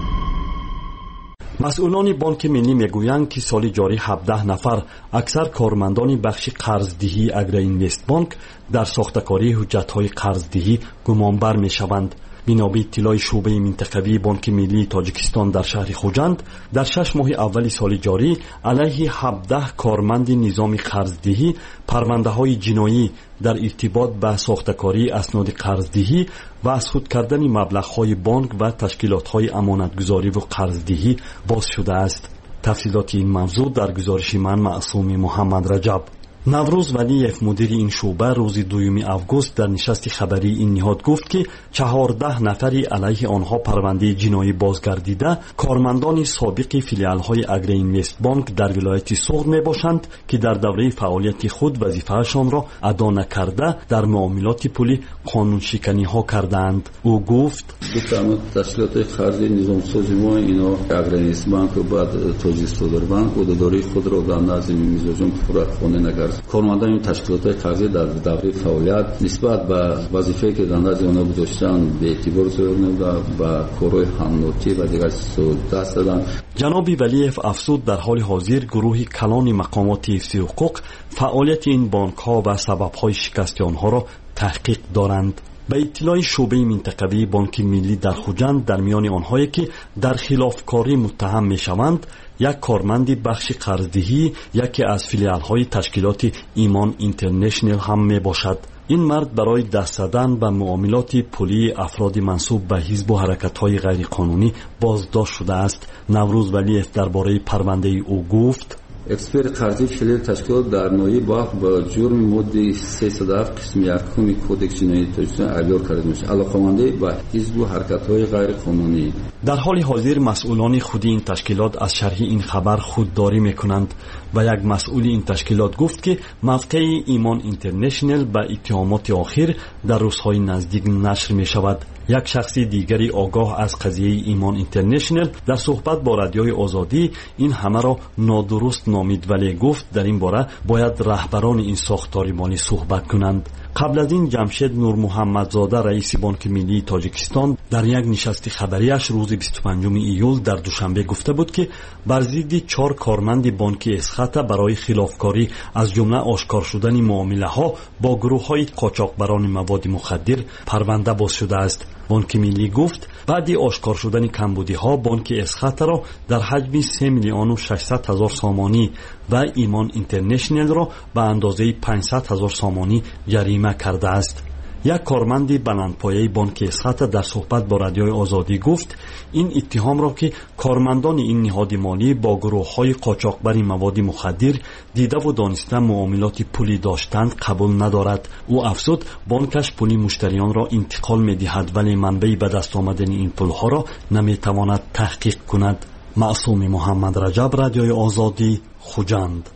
مسئولان بانک ملی میگویند که سال جاری هفده نفر اکثر کارمندان بخش قرضدهی اگرینوست بانک در ساختکاری حجت‌های قرضدهی گمانبر میشوند. بنا به اطلاع شعبه منطقوی بانک ملی تاجیکستان در شهر خوجند در شش ماه اول سال جاری علیه هفده کارمند نظام قرضدهی پرونده‌های جنایی در ارتباط با ساختکاری اسناد قرضدهی و از خود کردن مبلغ‌های بانک و تشکیلات‌های امانتگذاری و قرضدهی باز شده است. تفصیلات این موضوع در گزارش من معصوم محمد رجب. نوروز ولیف مدیر این شعبه روز دوم آگوست در نشست خبری این نهاد گفت که چهارده نفری علیه آنها پرونده جنایی بازگردیده کارمندان سابق فیلیال‌های اگرینوست بانک در ولایت سوغد میباشند که در دوره فعالیت خود وظیفه‌شان را ادا نکرده در معاملات پولی قانون شکنی ها کردند. او گفت تشکیلات قرضی نظام سازی ما اینا اگرینوست بانک و بعد تاجیکستان بانک عهده‌داری خود را در نظم میزاجم پورا خانه نکرد. کارمندان این تشکیلات قرضی در دوره فعالیت نسبت به وظیفه‌ای که در نظر آنها داشتن به اعتبار گرفته و کارهای همنوتی و دیگر دست دادن. جناب ولیف افزود در حال حاضر گروه کلان مقامات حفظ حقوق فعالیت این بانک‌ها و سبب‌های شکست آنها را تحقیق دارند. به اطلاع شعبه منطقوی بانک ملی در خوجند در میان آنهایی که در خلافکاری متهم میشوند یک کارمند بخش قرضدهی یکی از فیلیال‌های تشکیلات ایمان اینترنشنل هم می باشد. این مرد برای دست زدن به معاملات پولی افراد منسوب به حزب و حرکت‌های غیرقانونی بازداشت شده است. نوروز ولیف درباره پرونده او گفت اکسپرت قرضی فعلی تشکیلات در نوعی باخت با جرم ماده سیصد و هفت قسم یکم کودکس جنایی تاجیکستان احیار کرده میشه علاقه‌منده به حزب و حرکت‌های غیر قانونی. در حال حاضر مسئولان خودی این تشکیلات از شرح این خبر خودداری میکنند و یک مسئول این تشکیلات گفت که موقع ایمان اینترنشنل به اتهامات آخر در روزهای نزدیک نشر می شود. یک شخص دیگری آگاه از قضیه ایمان اینترنشنل در صحبت با رادیوی آزادی این همه را نادرست نامید ولی گفت در این باره باید رهبران این ساختار مالی صحبت کنند. قبل از این جمشید نور محمدزاده رئیس بانک ملی تاجیکستان در یک نشست خبریش روز بیست و پنجم ایول در دوشنبه گفته بود که بر ضد چهار کارمند بانک اسخط برای خلافکاری از جمله آشکار شدن معامله ها با گروه های قاچاقبران مواد مخدر پرونده باز شده است. بانک ملی گفت بعد آشکار شدن کمبودی ها بانک اسخط را در حجم سه میلیون و ششصد هزار سامانی و ایمان اینترنشنل را به اندازه پانصد هزار سامانی جریمه کرده است. یک کارمند بلندپایه بانک اسخط در صحبت با رادیوی آزادی گفت این اتهام را که کارمندان این نهاد مالی با گروه‌های قاچاقبر مواد مخدر دیده و دانسته معاملات پولی داشتند قبول ندارد. او افزود بانکش پولی مشتریان را انتقال می‌دهد ولی منبع به دست آمدن این پول‌ها را نمی‌تواند تحقیق کند. معصوم محمد رجب، رادیوی آزادی، خوجند.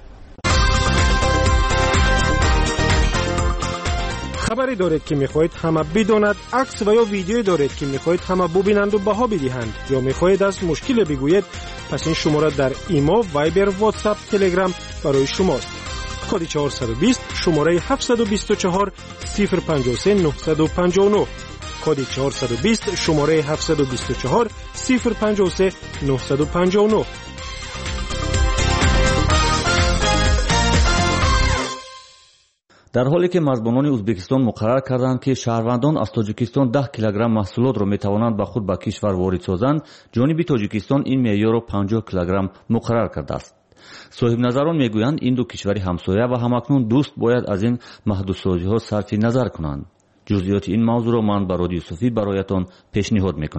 خبری دارید که میخواهید همه بداند، عکس و یا ویدیویی دارید که میخواهید همه ببینند و بها بدهند یا میخواهید از مشکل بگویید، پس این شماره در ایمو، وایبر، واتساپ، تلگرام برای شماست. کد چهارصد و بیست شماره هفتصد و بیست و چهار صفر پنجاه و سه نهصد و پنجاه و نه. کد چهارصد و بیست شماره هفتصد و بیست و چهار صفر پنجاه و سه نهصد و پنجاه و نه. در حالی که مزبانان ازبکستان مقرر کردند که شهروندان از تاجیکستان ده کیلوگرم محصولات را میتوانند به خود به کشور وارد سازند، جانب تاجیکستان این معیار را پنجاه کیلوگرم مقرر کرده است. صاحب نظران میگویند این دو کشور همسایه و همکنون دوست باید از این محدودسازی ها صرف نظر کنند. جزئیات این موضوع را من برای یوسفی برایتان پیشنهاد میکنم.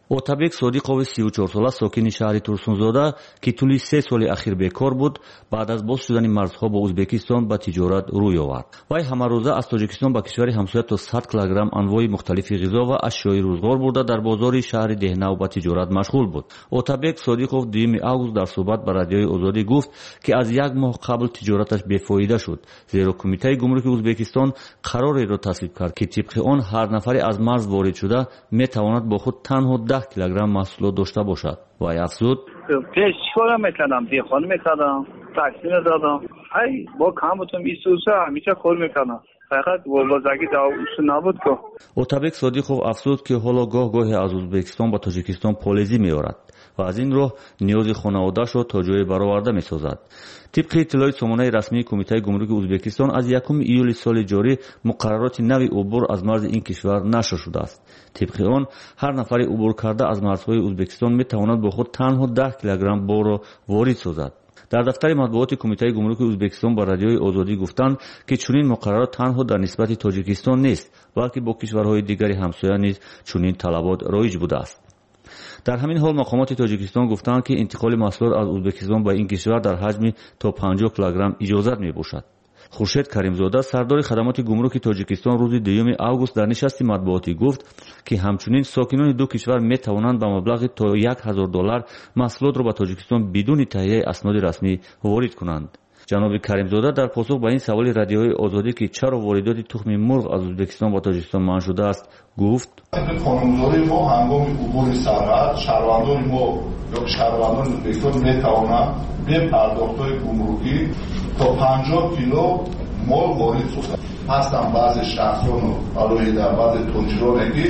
отабек содиқови سی و چهار сола сокини шаҳри турсунзода ки тӯли се соли ахир бекор буд, баъд аз боз шудани марзҳо бо ӯзбекистон ба тиҷорат рӯй овард. вай ҳамарӯза аз тоҷикистон ба кишвари ҳамсоя то сад килограмм анвои мухталифи ғизо ва ашёи рӯзгор бурда дар бозори шаҳри деҳнав ба тиҷорат машғул буд. отабек содиқов дуюми август дар суҳбат ба радиои озодӣ гуфт ки аз як моҳ қабл тиҷораташ бефоида шуд, зеро кумитаи гумруки ӯзбекистон қарореро тасвиб кард ки тибқи он ҳар нафаре аз марз ворид шуда метавонад бо худ танҳо dah kilogram mahsulot داشته باشد. وای افزود پیش چیکار میکردم دیخوان میکردم تاکسی میدادم ای با کامتون ایسوسا همیشه کار میکردم فقط بازگی داوش نبود که отабек содиқов афзуд ки ҳоло гоҳ-гоҳе аз ӯзбекистон ба тоҷикистон полезӣ меорад ва аз ин роҳ ниёзи хонаводашро то ҷое бароварда месозад. тибқи иттилои сомонаи расмии кумитаи гумруки ӯзбекистон аз якуми июли соли ҷорӣ муқаррароти нави убур аз марзи ин кишвар нашр шудааст. тибқи он ҳар нафари убур карда аз марзҳои ӯзбекистон метавонад бо худ танҳо dah килограмм борро ворид созад. дар дафтари матбуоти кумитаи гумруки ӯзбекистон ба радиои озодӣ гуфтанд ки чунин муқаррарот танҳо дар нисбати тоҷикистон нест, балки бо кишварҳои дигари ҳамсоя низ чунин талабот роиҷ будааст. дар ҳамин ҳол мақомоти тоҷикистон гуфтанд ки интиқоли маҳсулот аз ӯзбекистон ба ин кишвар дар ҳаҷми то панҷоҳ килограмм иҷозат мебошад. хуршед каримзода сардори хадамоти гумруки тоҷикистон рӯзи дуюми август дар нишасти матбуотӣ гуфт ки ҳамчунин сокинони ду кишвар метавонанд ба маблағи то як ҳазор доллар маҳсулотро ба тоҷикистон бидуни таҳияи асноди расмӣ ворид кунанд. ҷаноби каримзода дар посух ба ин саволи радиои озодӣ ки чаро воридоти тухми мурғ аз ӯзбекистон ба тоҷикистон манъ шудааст гуфт қонундори мо ҳангоми убури сарҳад шаҳрвандони мо ё шаҳрвандони ӯзбекистон метавонанд бе пардохтҳои гумрукӣ то панҷоҳ кило мол ворид созанд. ҳастанд баъзе шахсону алоҳида баъзе тоҷироне ки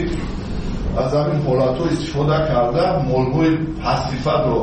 аз ҳамин ҳолатҳо истифода карда молҳои пастсифатро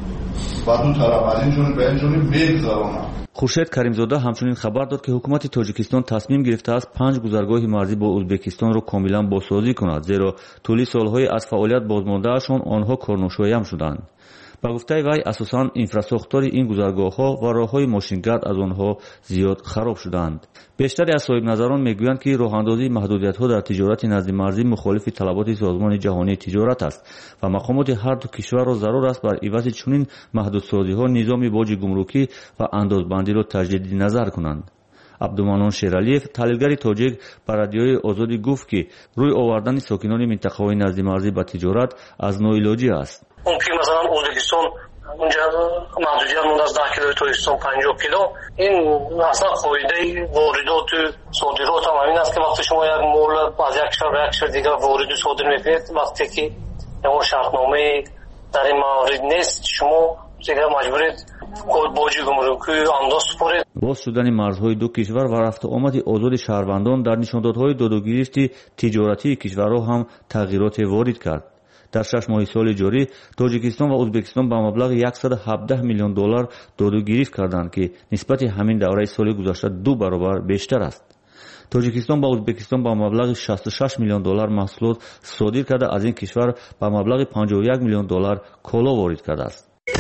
ба ду тараф аз ин ҷониб ба ин ҷониб мегузаронанд. хуршед каримзода ҳамчунин хабар дод ки ҳукумати тоҷикистон тасмим гирифтааст панҷ гузаргоҳи марзӣ бо ӯзбекистонро комилан бозсозӣ кунад, зеро тӯли солҳои аз фаъолият бозмондаашон онҳо корношоям шуданд. ба гуфтаи вай асосан инфраструктураи ин гузаргоҳҳо ва роҳҳои мошингард аз онҳо зиёд хароб шуданд. бештари аз соҳибназарон мегӯянд ки роҳандозии маҳдудиятҳо дар тиҷорати наздимарзӣ мухолифи талаботи созмони ҷаҳонии тиҷорат аст ва мақомоти ҳар ду кишварро зарур аст бар ивази чунин маҳдудсозиҳо низоми боҷи гумрукӣ ва андозбандиро таҷдиди назар кунанд. абдуманон шералиев таҳлилгари тоҷик ба радиои озодӣ гуфт ки рӯй овардани сокинони минтақаҳои наздимарзӣ ба тиҷорат аз ноилоҷӣ аст. мумкин масалан ӯзбекистон унҷа маҳдудият монда аз даҳ килои тоҷикистон панҷоҳ кило ин асла қоидаи воридоту содирот ҳам ҳамин аст ки вақте шумо як мол аз як кишвар ба як кишвар дигар вориду содир мекунед вақте ки ягон шартномаи дар ин маврид нест шумо дигар маҷбуред боҷи гумрукӣ андоз супоред. боз шудани марзҳои ду кишвар ва рафту омади озоди шаҳрвандон дар нишондодҳои додугирифти тиҷоратии кишварҳо ҳам тағйироте ворид кард. дар шаш моҳи соли ҷорӣ тоҷикистон ва ӯзбекистон ба маблағи яксад و ҳабдаҳ миллион доллар додугирифт карданд ки нисбати ҳамин давраи соли гузашта ду баробар бештар аст. тоҷикистон ба ӯзбекистон ба маблағи шасту шаш миллион доллар маҳсулот содир карда аз ин кишвар ба маблағи панҷоҳу як миллион доллар коло ворид кардааст.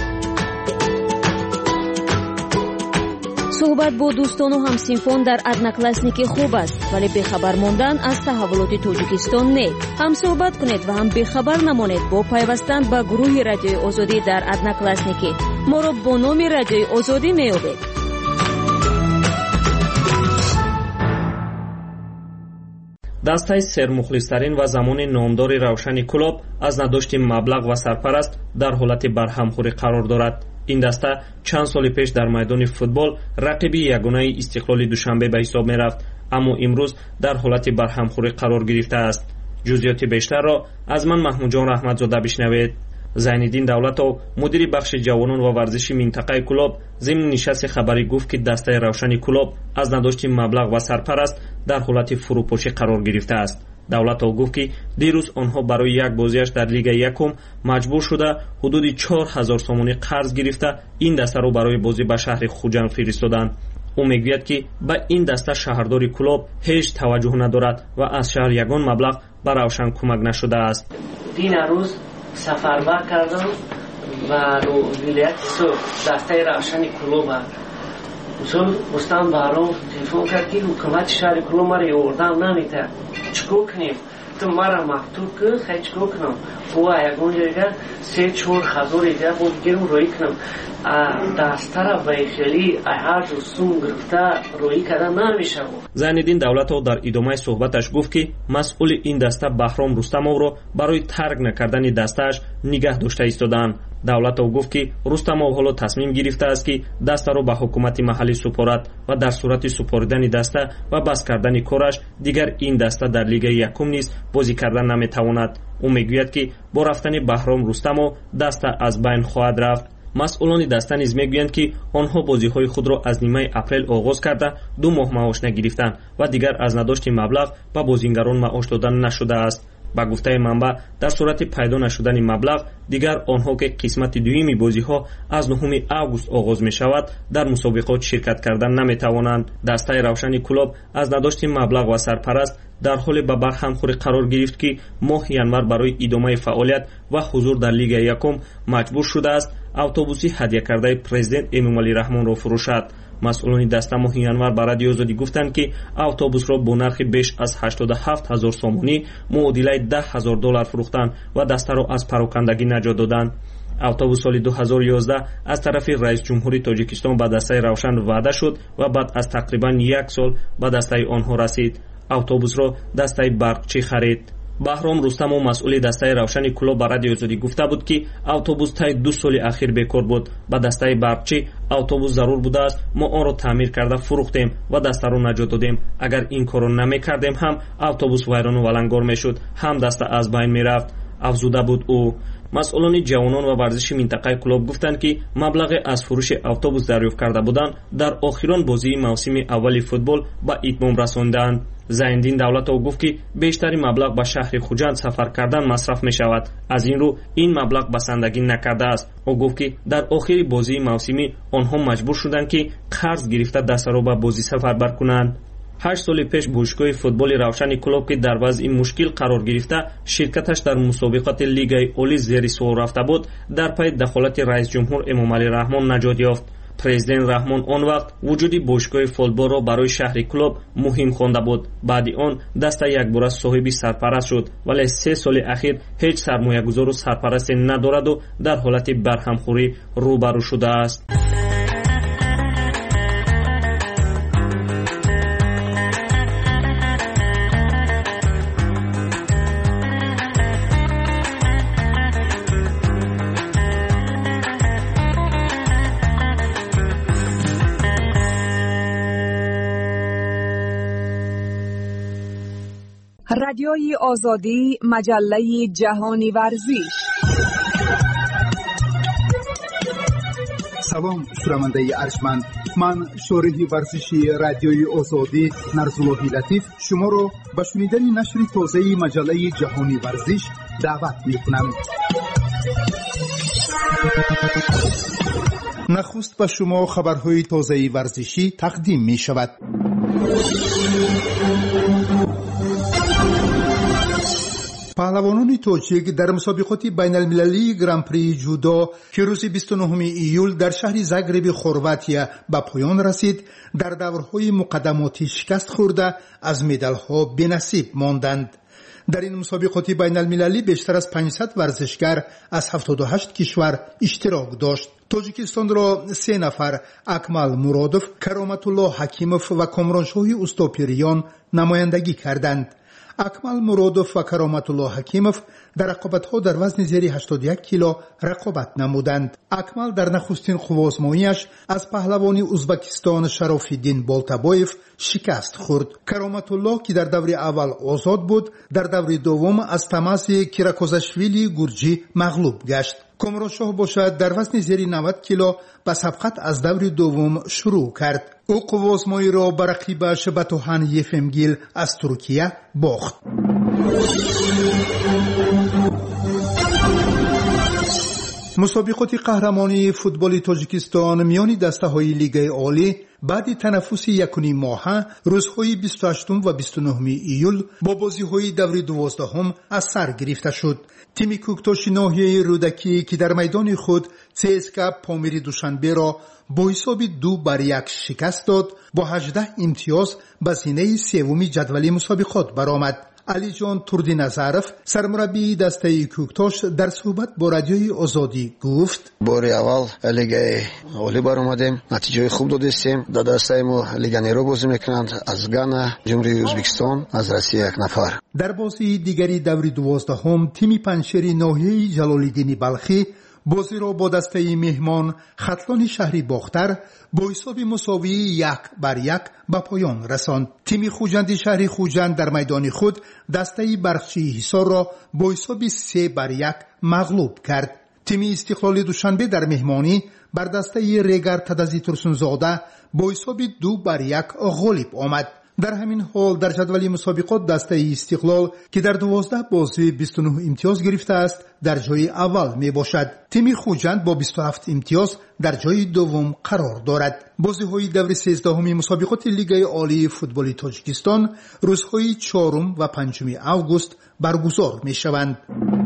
суҳбат бо дӯстону ҳамсинфон дар одноклассники хуб аст, вале бехабар мондан аз таҳаввулоти тоҷикистон не. ҳам суҳбат кунед ва ҳам бехабар намонед бо пайвастан ба гурӯҳи радиои озодӣ дар одноклассники. моро бо номи радиои озодӣ меёбед. дастаи сермухлистарин ва замони номдори равшани кулоб аз надошти маблағ ва сарпараст дар ҳолати барҳамхӯрӣ қарор дорад. ин даста чанд соли пеш дар майдони футбол рақиби ягонаи истиқлоли душанбе ба ҳисоб мерафт, аммо имрӯз дар ҳолати барҳамхӯрӣ қарор гирифтааст. ҷузъиёти бештарро аз ман маҳмудҷон раҳматзода бишнавед. зайниддин давлатов мудири бахши ҷавонон ва варзиши минтақаи кулоб зимни нишасти хабарӣ гуфт ки дастаи равшани кулоб аз надошти маблағ ва сарпараст дар ҳолати фурӯпошӣ қарор гирифтааст. давлатов гуфт ки дирӯз онҳо барои як бозиаш дар лигаи якум маҷбур шуда ҳудуди чор ҳазор сомонӣ қарз гирифта ин дастаро барои бозӣ ба шаҳри хуҷанд фиристоданд. ӯ мегӯяд ки ба ин даста шаҳрдори кулоб ҳеҷ таваҷҷӯҳ надорад ва аз шаҳр ягон маблағ ба равшан кӯмак нашудааст. ин рӯз сафарбар кардам ва вилояти суд дастаи равшани кулоба усол рустам баҳром телефон кард ки ҳукумати шаҳри кулоб маро ёрдам наметавад, чӣ кор кунем? تو مرا مقتول که خیلی چکو کنم او یکون جایگه سه چور خزوری دیگه بود گرم روی کنم دستر بیخیلی احاج و سون گرفته روی کردن نمیشه. زیندین دولتov дар идомаи суҳбаташ гуфт ки масъули ин даста Баҳром Рустамовро барои тарк накардани дастааш нигаҳ дошта истоданд. давлатов гуфт ки Рустамов ҳоло тасмим гирифтааст ки дастаро ба ҳукумати маҳаллӣ супорад ва дар сурати супоридани даста ва бас кардани кораш дигар ин даста дар лигаи якум низ бозӣ кардан наметавонад. ӯ мегӯяд ки бо рафтани Баҳром Рустамов даста аз байн хоҳад рафт. масъулони даста низ мегӯянд ки онҳо бозиҳои худро аз нимаи апрел оғоз карда ду моҳ маош нагирифтанд ва дигар аз надошти маблағ ба бозингарон маош дода нашудааст. ба гуфтаи манбаъ дар сурати пайдо нашудани маблағ дигар онҳо ки қисмати дуюми бозиҳо аз нӯҳуми август оғоз мешавад дар мусобиқот ширкат кардан наметавонанд. дастаи равшани кулоб аз надошти маблағ ва сарпараст дар ҳоле ба барҳамхӯрӣ қарор гирифт ки моҳи январ барои идомаи фаъолият ва ҳузур дар лигаи якум маҷбур шудааст автобуси ҳадя кардаи президент Эмомалӣ Раҳмонро фурӯшад. масъулони даста моҳи январ ба радиои озодӣ гуфтанд ки автобусро бо нархи беш аз ҳаштоду ҳафт ҳазор сомонӣ муодилаи даҳ ҳазор доллар фурӯхтанд ва дастаро аз парокандагӣ наҷот доданд. автобус соли ду ҳазору ёздаҳ аз тарафи раисҷумҳури Тоҷикистон ба дастаи Равшан ваъда шуд ва баъд аз тақрибан як сол ба дастаи онҳо расид. автобусро дастаи Барқчӣ харид. Баҳром Рустамов масъули дастаи равшани кулоб ба радиои озодӣ гуфта буд ки автобус таи ду соли ахир бекор буд. ба дастаи Барқчӣ автобус зарур будааст, мо онро таъмир карда фурӯхтем ва дастаро наҷот додем. агар ин корро намекардем ҳам автобус вайрону валангор мешуд, ҳам даста аз байн мерафт, афзуда буд ӯ. масъулони ҷавонон ва варзиши минтақаи кулоб гуфтанд ки маблағе аз фурӯши автобус дарёфт карда буданд дар охирон бозии мавсими аввали футбол ба итмом расонидаанд. Зайндин Давлатов гуфт ки бештари маблағ ба шаҳри Хуҷанд сафар кардан масраф мешавад. аз ин рӯ ин маблағ басандагӣ накардааст. ӯ гуфт ки дар охири бозии мавсимӣ онҳо маҷбур шуданд ки қарз гирифта дастаро ба бозӣ сафарбар кунанд. ҳашт соли пеш бошгоҳи футболи равшани кулоб ки дар вазъи мушкил қарор гирифта ширкаташ дар мусобиқати лигаи олӣ зери суол рафта буд, дар пайи дахолати раисҷумҳур Эмомалӣ Раҳмон наҷот ёфт. президент Раҳмон он вақт вуҷуди бошгоҳи футболро барои шаҳри кулоб муҳим хонда буд. баъди он даста якбора соҳиби сарпараст шуд, вале се соли ахир ҳеҷ сармоягузору сарпарасте надораду дар ҳолати барҳамхӯрӣ рӯбарӯ шудааст. رادیوی آزادی، مجله جهانی ورزش. سلام شنونده ارجمند، من شارح ورزشی رادیوی آزادی نرزاللهی لطیف شما را به شنیدن نشر تازه مجله جهانی ورزش دعوت می‌کنم. نخست به شما خبرهای تازه ورزشی تقدیم می‌شود. پهلوانان تاجیک در مسابقات بین المللی گرانپری جودو که روز بیست و نهم ایول در شهر زاگرب خرواتیا به پایان رسید، در دورهای مقدماتی شکست خورده از مدال‌ها بی‌نصیب ماندند. در این مسابقات بین المللی بیشتر از پانصد ورزشکار از هفتاد و هشت کشور اشتراک داشت. تاجیکستان را سه نفر اکمل مرادوف، کرامت الله حکیموف و کامرانشاه اوستاپیریان نمایندگی کردند. اکمل مرادوف و کرامت الله حکیموف در رقابت‌ها در وزن زیر هشتاد و یک کیلو رقابت نمودند. اکمل در نخستین خوازمایی‌اش از پهلوان ازبکستان شراف‌الدین بالتابایف شکست خورد. کرامت الله که در دور اول آزاد بود، در دور دوم از تماس کیراکوزاشویلی گورجی مغلوب گشت. کامرانشاه باشد در وزن زیر نود کیلو به سبقت از دور دوم شروع کرد. او قوازمایی را بر رقیبش باتوهان یفمگیل از ترکیه باخت. مسابقات قهرمانی فوتبال تاجیکستان میان دسته‌های لیگ عالی بعد تنفس یکونی ماه روزهای بیست و هشتم و بیست و نهم ایول با بازی‌های دور دوازدهم از سر گرفته شد. تیم کوکتاش ناحیه رودکی که در میدان خود سی اس کے پامیری دوشنبه را با حساب دو بر یک شکست داد، با هجده امتیاز به زینه سوم جدول مسابقات برآمد. علیجان تردی نظرف سرمربی دسته کوکتاش در صحبت با رادیوی آزادی گفت بار اول لیگ عالی بر اومدیم، نتیجه خوب دادیم. در دسته ما لیگانیرو بازی میکنند، از گانا، جمهوری ازبکستان، از روسیه یک نفر. در بازی دیگری دوری دوازدهم تیم پنشری ناحیه جلال‌الدین بلخی بازی را با دسته مهمان خطلان شهری باختر با حساب مساوی یک بر یک به پایان رساند. تیم خوجند شهری خوجند در میدان خود دسته برخچی حصار را با حساب سه بر یک مغلوب کرد. تیم استقلال دوشنبه در مهمانی بر دسته ریگر تدزی ترسونزاده با حساب دو بر یک غالب آمد. در همین حال در جدول مسابقات دسته استقلال که در دوازده بازی بیست و نه امتیاز گرفته است در جای اول می باشد. تیم خوجند با بیست و هفت امتیاز در جای دوم قرار دارد. بازی های دور سیزدهم مسابقات لیگ عالی فوتبال تاجیکستان روزهای چهارم و پنجم آگوست برگزار می شوند.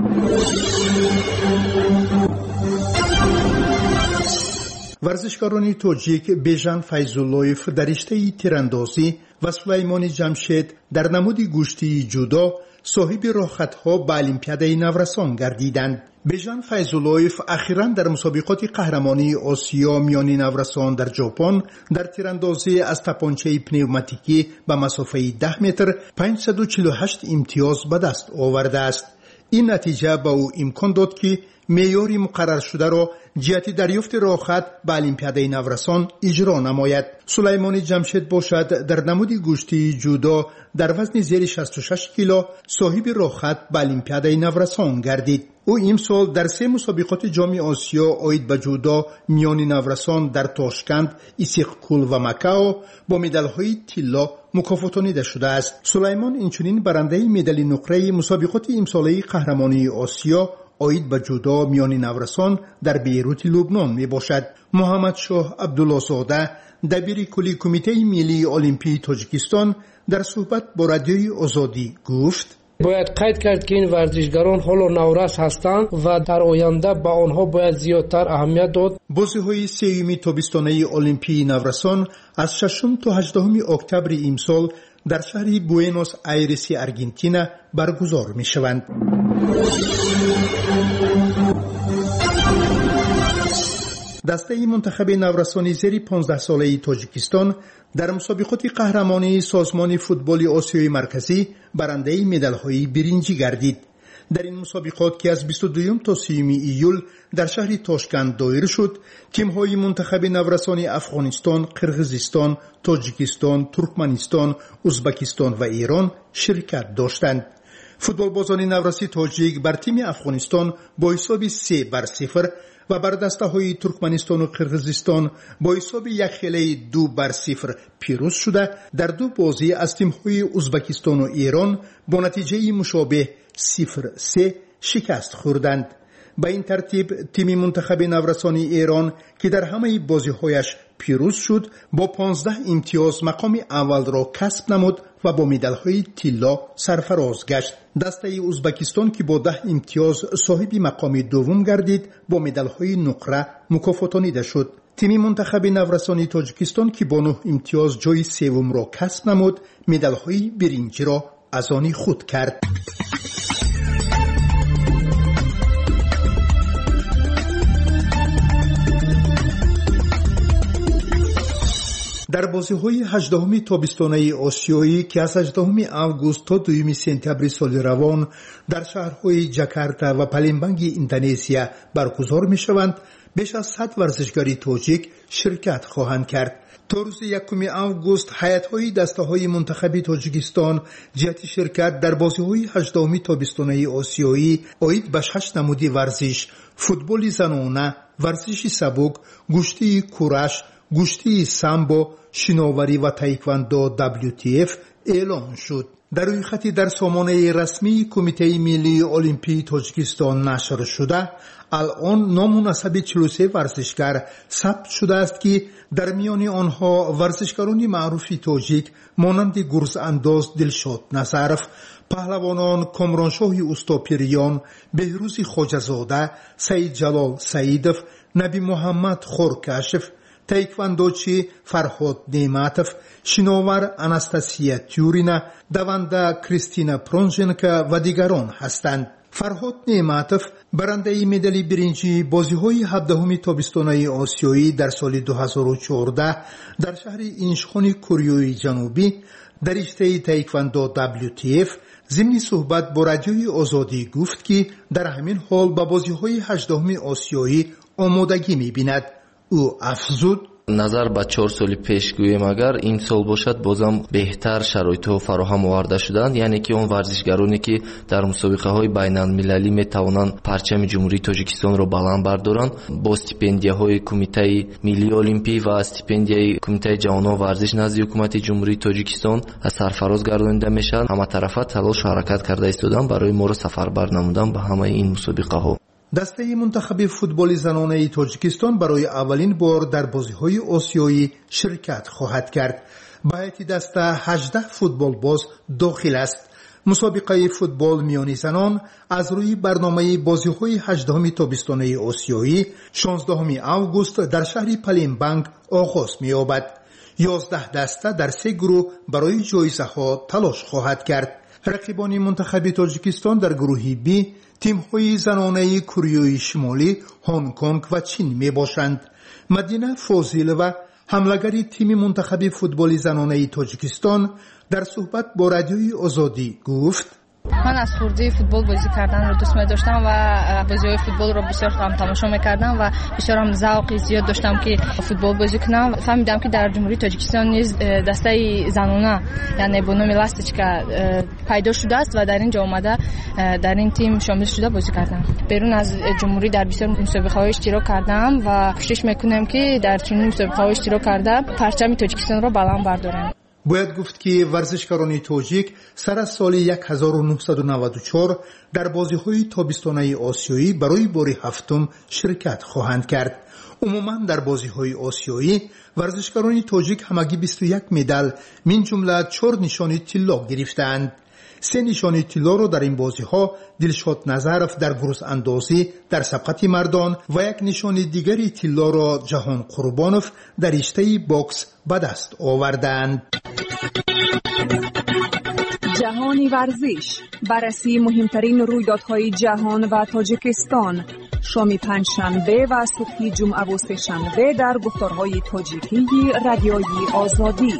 ورزشکاران تاجیک بیژن فیض‌اللهیف در رشته تیراندازی و سلیمان جمشید در نمود گوشتی جودو صاحب راحت‌ها به المپیادای نورسان گردیدند. بیژن فیض‌اللهیف اخیراً در مسابقات قهرمانی آسیا میانی نورسان در ژاپن در تیراندازی از تپانچه پنوماتیکی به مسافه ده متر پانصد و چهل و هشت امتیاز به دست آورده است. این نتیجه به او امکان داد که معیاری مقرر شده را جهت دریافت راحت به المپیادای نورسان اجرا نماید. سلیمان جمشید باشد در نمود گوشتی جودو در وزن زیر شصت و شش کیلو صاحب راحت به المپیادای نورسان گردید. او امسال در سه مسابقات جام آسیا آید به جودو میانی نورسان در تاشکند، ایسیقکول و مکاو با مدال‌های طلا مکافاتانیده شده است. سلیمان اینچنین برنده مدال نقره مسابقات امساله قهرمانی آسیا آید به جودو میانی نورسان در بیروت لبنان می باشد. محمد شاه عبدالله زاده دبیر کلی کمیته ملی المپی تاجیکستان در صحبت با رادیوی آزادی گفت باید قید کرد که این ورزشکاران حالا نورس هستند و در آینده به آنها باید زیادتر اهمیت داد. بازی‌های سوم تابستانه المپی نورسان از ششم تا هجدهم اکتبر امسال در شهر بوئنوس آیرس آرژانتین برگزار می‌شوند. دسته منتخب نورسانی زیر پانزده ساله تاجیکستان در مسابقات قهرمانی سازمان فوتبال آسیای مرکزی برنده مدال‌های برنجی گردید. در این مسابقات که از بیست و دو تا سی ایول در شهر تاشکند دایر شد، تیم‌های منتخب نورسانی افغانستان، قرغیزستان، تاجیکستان، ترکمنستان، ازبکستان و ایران شرکت داشتند. فوتبال بازان نورسی تاجیک بر تیم افغانستان با حساب سه بر صفر و بر دسته های ترکمنستان و قرغیزستان با حساب یک خیلی دو بر صفر پیروز شده در دو بازی از تیم های ازبکستان و ایران با نتیجه مشابه صفر سه شکست خوردند. به این ترتیب تیم منتخب نورسانی ایران که در همه بازی هایش پیروز شد با پانزده امتیاز مقام اول را کسب نمود و با مدال های طلا سرفراز گشت. دسته ازبکستان که با ده امتیاز صاحب مقام دوم گردید با مدال های نقره مکافاتانیده شد. تیم منتخب نورسانی تاجیکستان که با نه امتیاز جای سوم را کسب نمود مدال های برنجی را از آن خود کرد. در بازی‌های هجدهم تابستانه آسیایی که از هجدهم آگوست تا دوم سپتامبر سال روان در شهرهای جاکارتا و پالمبانگ اندونزیا برگزار می‌شوند، بیش از صد ورزشکار تاجیک شرکت خواهند کرد. تا روز یکم آگوست هیئت‌های دسته‌های منتخب تاجیکستان جهت شرکت در بازی‌های هجدهم تابستانه آسیایی آید به شش نمود ورزش: فوتبال زنانه، ورزش سبک، گشتی کورش، گشتی سامبو، شناوری و تایکواندو دبلیو تی اف اعلام شد. در روی خطی در سامانه رسمی کمیته ملی المپی تاجیکستان نشر شده، الان نامناسب چهل و سه ورزشکار ثبت شده است که در میان آنها ورزشکاران معروف تاجیک مانند گرز انداز دلشاد نظرف، پهلوانان کامرانشاه استاپیریان، بهروز خواجه‌زاده، سید جلال سیدف، نبی محمد خورکشف، تایکواندوچی فرهاد نعمتов، شناور آناستاسیا تیورینا، دونده کریستینا پرونژنکا و دیگران هستند. فرهاد نعمتов برنده مدال برنجی بازی‌های هفدهم تابستان‌های آسیایی در سال دو هزار و چهارده در شهر اینچخون کره جنوبی در رشته تایکواندو دبلیو تی اف ضمن صحبت با رادیوی آزادی گفت که در همین حال با بازی‌های هجدهم آسیایی آمادگی می‌بیند. او افزود: назар ба чор соли пеш гӯем, агар ин сол бошад бозам беҳтар шароитҳо фароҳам оварда шуданд, яъне ки он варзишгароне ки дар мусобиқаҳои байналмилалӣ метавонанд парчами ҷумҳурии тоҷикистонро баланд бардоранд, бо стипендияҳои кумитаи миллии олимпӣ ва стипендияи кумитаи ҷавонон варзиш назди ҳукумати ҷумҳурии тоҷикистон сарфароз гардонида мешаванд. ҳаматарафа талошу ҳаракат карда истоданд барои моро сафарбар намудан ба ҳамаи ин мусобиқаҳо. دسته منتخب فوتبال زنانه تاجیکستان برای اولین بار در بازی‌های آسیایی شرکت خواهد کرد. به هیئت دسته هجده فوتبال باز داخل است. مسابقه فوتبال میانی زنان از روی برنامه بازی‌های هجدهم تابستانه آسیایی شانزدهم آگوست در شهر پالمبانگ آغاز می‌یابد. یازده دسته در سه گروه برای جایزه‌ها تلاش خواهد کرد. رقیبان منتخب تاجیکستان در گروه بی تیم‌های زنانه کره شمالی، هنگ کنگ و چین میباشند. مدینه فاضلова، حمله‌گر تیم منتخب فوتبال زنانه تاجیکستان، در صحبت با رادیوی آزادی گفت: من از خوردی فوتبال بازی کردن رو دوست داشتم و بازی‌های فوتبال رو بسیار هم تماشا می‌کردم و بسیار هم ذوق زیاد داشتم که فوتبال بازی کنم. فهمیدم که در جمهوری تاجیکستان نیز دسته زنانه یعنی به نام لاستیچکا پیدا شده است و در اینجا اومده در این تیم شامل شده بازی کردم. بیرون از جمهوری در بسیار مسابقه‌های اشتراک کردم و کوشش می‌کنم که در چنین مسابقه‌های اشتراک کرده پرچم تاجیکستان رو بلند بردارم. باید گفت که ورزشکاران تاجیک سر از سال هزار و نهصد و نود و چهار در بازی‌های تابستانه آسیایی برای بار هفتم شرکت خواهند کرد. عموما در بازی‌های آسیایی ورزشکاران تاجیک همگی بیست و یک مدال من جمله چهار نشان طلا گرفتند. سه نشان طلا را در این بازی‌ها دلشاد نظرов در گروس اندازی در سبقت مردان و یک نشان دیگری طلا را جهان قربانوف در رشته باکس به دست آوردند. جهانی ورزش، بررسی مهمترین رویدادهای جهان و تاجیکستان، شام پنجشنبه و صبح جمعه و سه‌شنبه در گفتارهای تاجیکی رادیوی آزادی.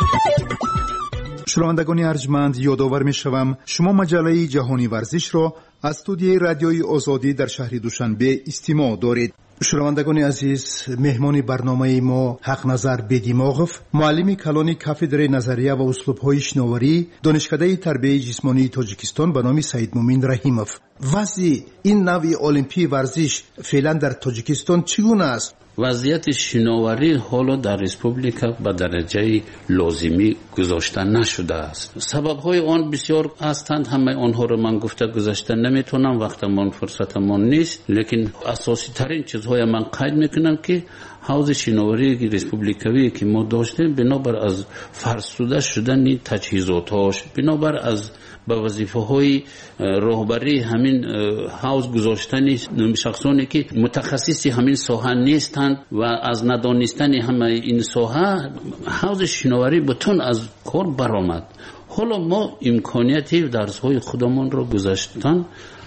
شنوندگان ارجمند، یادآور می‌شوم شما مجله جهانی ورزش را از استودیوی رادیوی آزادی در شهر دوشنبه استماع دارید. شنوندگان عزیز، مهمان برنامه ما حق نظر بدیماغف، معلم کلان کافدره نظریه و اسلوب‌های شناوری، دانشکده تربیت جسمانی تاجیکستان به نام سید مومن رحیموف. وضع این نوع المپی ورزش فعلا در تاجیکستان چگونه است؟ وضعیت شناوری حالا در ریسپوبلیکا به درجه لازمی گذاشته نشده است. سبب‌های آن بسیار هستند، همه آنها را من گفته گذاشته نمیتونم، وقتمان فرصتمان نیست، لیکن اساسی ترین چیزهای من قید میکنم که حوزه شناوری ریسپوبلیکوی که ما داشتیم بنابر از فرسوده شدن تجهیزاتش، بنابر از به وظیفه های راهبری همین حوز گذاشتن شخصانی که متخصصی همین ساحه نیستند و از ندانستن همه این ساحه حوز شناوری بتون از کار برآمد. حالا ما امکانیتی درس‌های خودمان را گذاشتن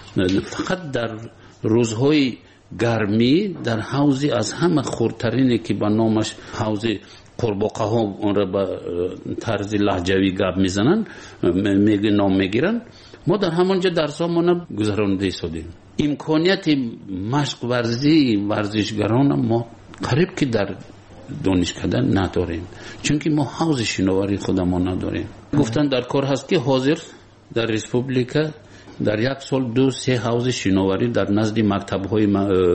فقط در روزهای گرمی در حوزی از همه خردترینی که به نامش حوز قرباقه ها اون را به طرز لهجوی گپ میزنن میگه نام میگیرن، ما در همانجا درسامون گذرانده ایستادیم. امکانیت مشق ورزی ورزشگران ما قریب که در دانشکده نداریم، چون که ما حوز شناوری خودمان نداریم. گفتن در کار هست که حاضر در ریسپوبلیکا در یک سال دو سه حوز شناوری در نزد مکتب‌های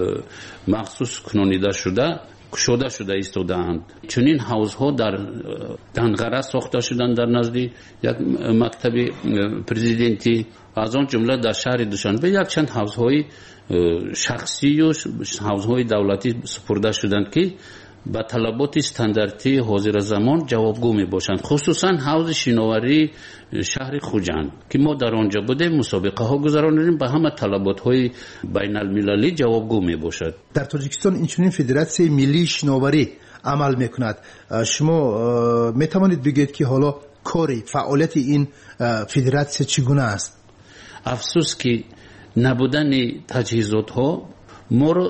مخصوص کنونیده شده شده شده ایستادند. چون این حوزها در دنغره ساخته شدن در نزد یک مکتب پرزیدنتی، از آن جمله در شهر دوشنبه یک چند حوزهای شخصی و حوزهای دولتی سپرده شدند که به طلبات استانداردی حاضر زمان جوابگو می باشند، خصوصا حوز شناوری شهر خوجند که ما در آنجا بوده مسابقه ها گذراندیم، به همه طلبات های بین المللی جوابگو می باشد. در تاجیکستان اینچنین فدراسیون ملی شناوری عمل میکند. شما میتوانید بگید که حالا کاری فعالیت این فدراسیون چگونه است؟ افسوس که نبودن تجهیزات ها ما رو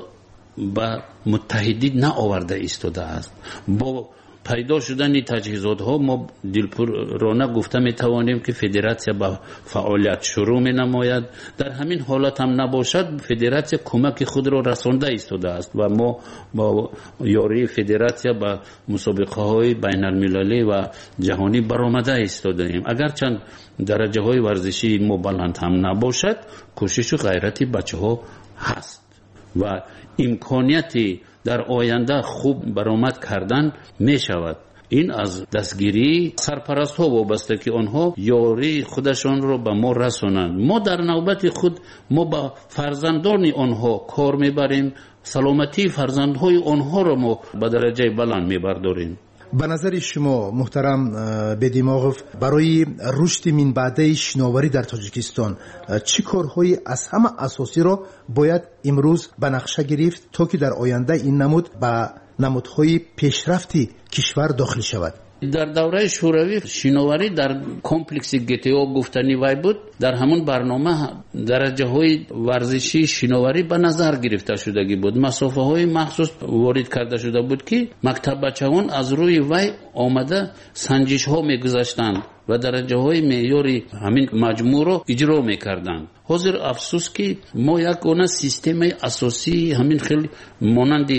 به متحدی نآورده ایستاده است. با پیدا شدن تجهیزات ها ما دلپرانه گفته می توانیم که فدراسیون با فعالیت شروع می نماید. در همین حالت هم نباشد فدراسیون کمک خود را رسانده ایستاده است و ما با یاری فدراسیون با مسابقه های بین المللی و جهانی برآمده ایستاده ایم. اگرچند درجه های ورزشی ما بلند هم نباشد، کوشش و غیرت بچه ها هست و امکانیتی در آینده خوب برآمد کردن می شود. این از دستگیری سرپرست ها وابسته که آنها یاری خودشان را به ما رسانند. ما در نوبت خود ما با فرزندان آنها کار میبریم، سلامتی فرزندهای آنها را ما به درجه بلند میبرداریم. به نظر شما محترم بدیماغوف، برای رشد من بعده شناوری در تاجیکستان چه کارهای از همه اساسی را باید امروز به نقشه گرفت تا که در آینده این نمود به نمودهای پیشرفتی کشور داخل شود؟ در دوره شوروی شناوری در کمپلکس گتیو گفتنی وای بود. در همون برنامه درجه های ورزشی شناوری به نظر گرفته شدگی بود. مسافه های مخصوص وارد کرده شده بود که مکتب بچه‌هان از روی وای آمده سنجش ها میگذاشتند و درجه های معیاری همین مجموع رو اجرا میکردند. حاضر افسوس که ما یک گونه سیستم اساسی همین خیلی مانند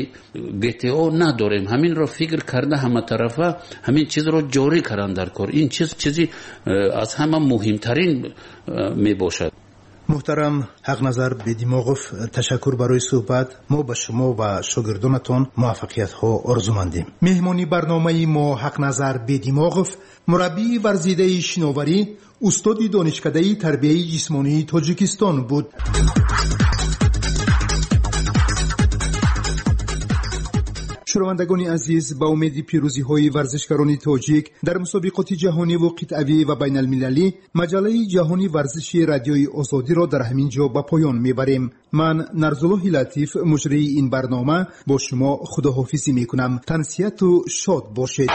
گتیو نداریم. همین رو فکر کرده همه طرفه همین چیز رو جاری کردن در کار. این چیز چیزی از همه مهمترین می باشد. محترم حق نظر بدیماغوف، تشکر برای صحبت. ما به شما و شاگردانتان موفقیت ها آرزومندیم. مهمانی برنامه ما حق نظر بدیماغوف، مربی ورزیده شناوری، استاد دانشکده تربیت جسمانی تاجیکستان بود. شنوندگان عزیز، با امید پیروزی های ورزشکاران تاجیک در مسابقات جهانی و قطعی و بین المللی، مجله جهانی ورزشی رادیوی آزادی را در همین جا به پایان میبریم. من نرزالله لطیف، مجری این برنامه، با شما خداحافظی میکنم. تنسیت و شاد باشید.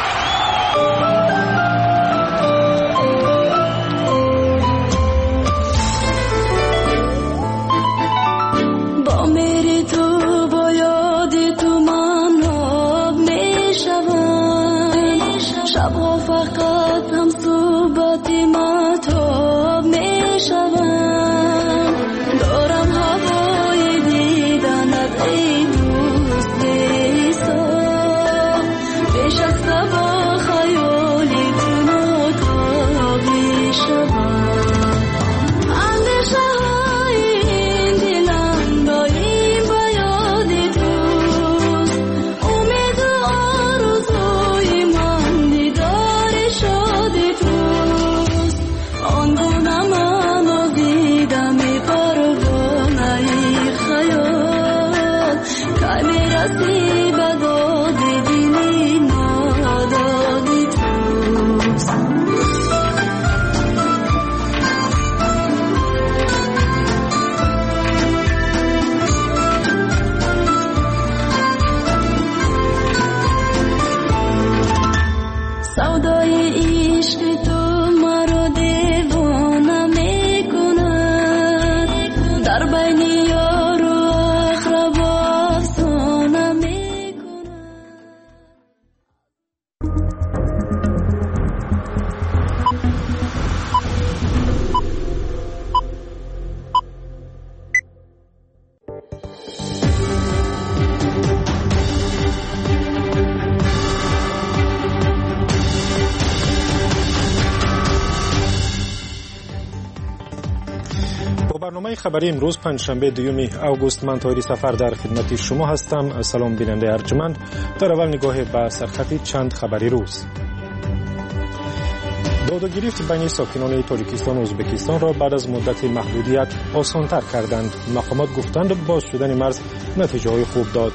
برنامه خبری امروز پنجشنبه دوم اوگوست، من طاهری سفر در خدمت شما هستم. سلام بیننده ارجمند. در اول نگاه به سرخط چند خبری روز. داد و گریخت بین ساکنان تاجیکستان و ازبکستان را بعد از مدت محدودیت آسان‌تر کردند. مقامات گفتند باز شدن مرز نتیجه های خوب داد.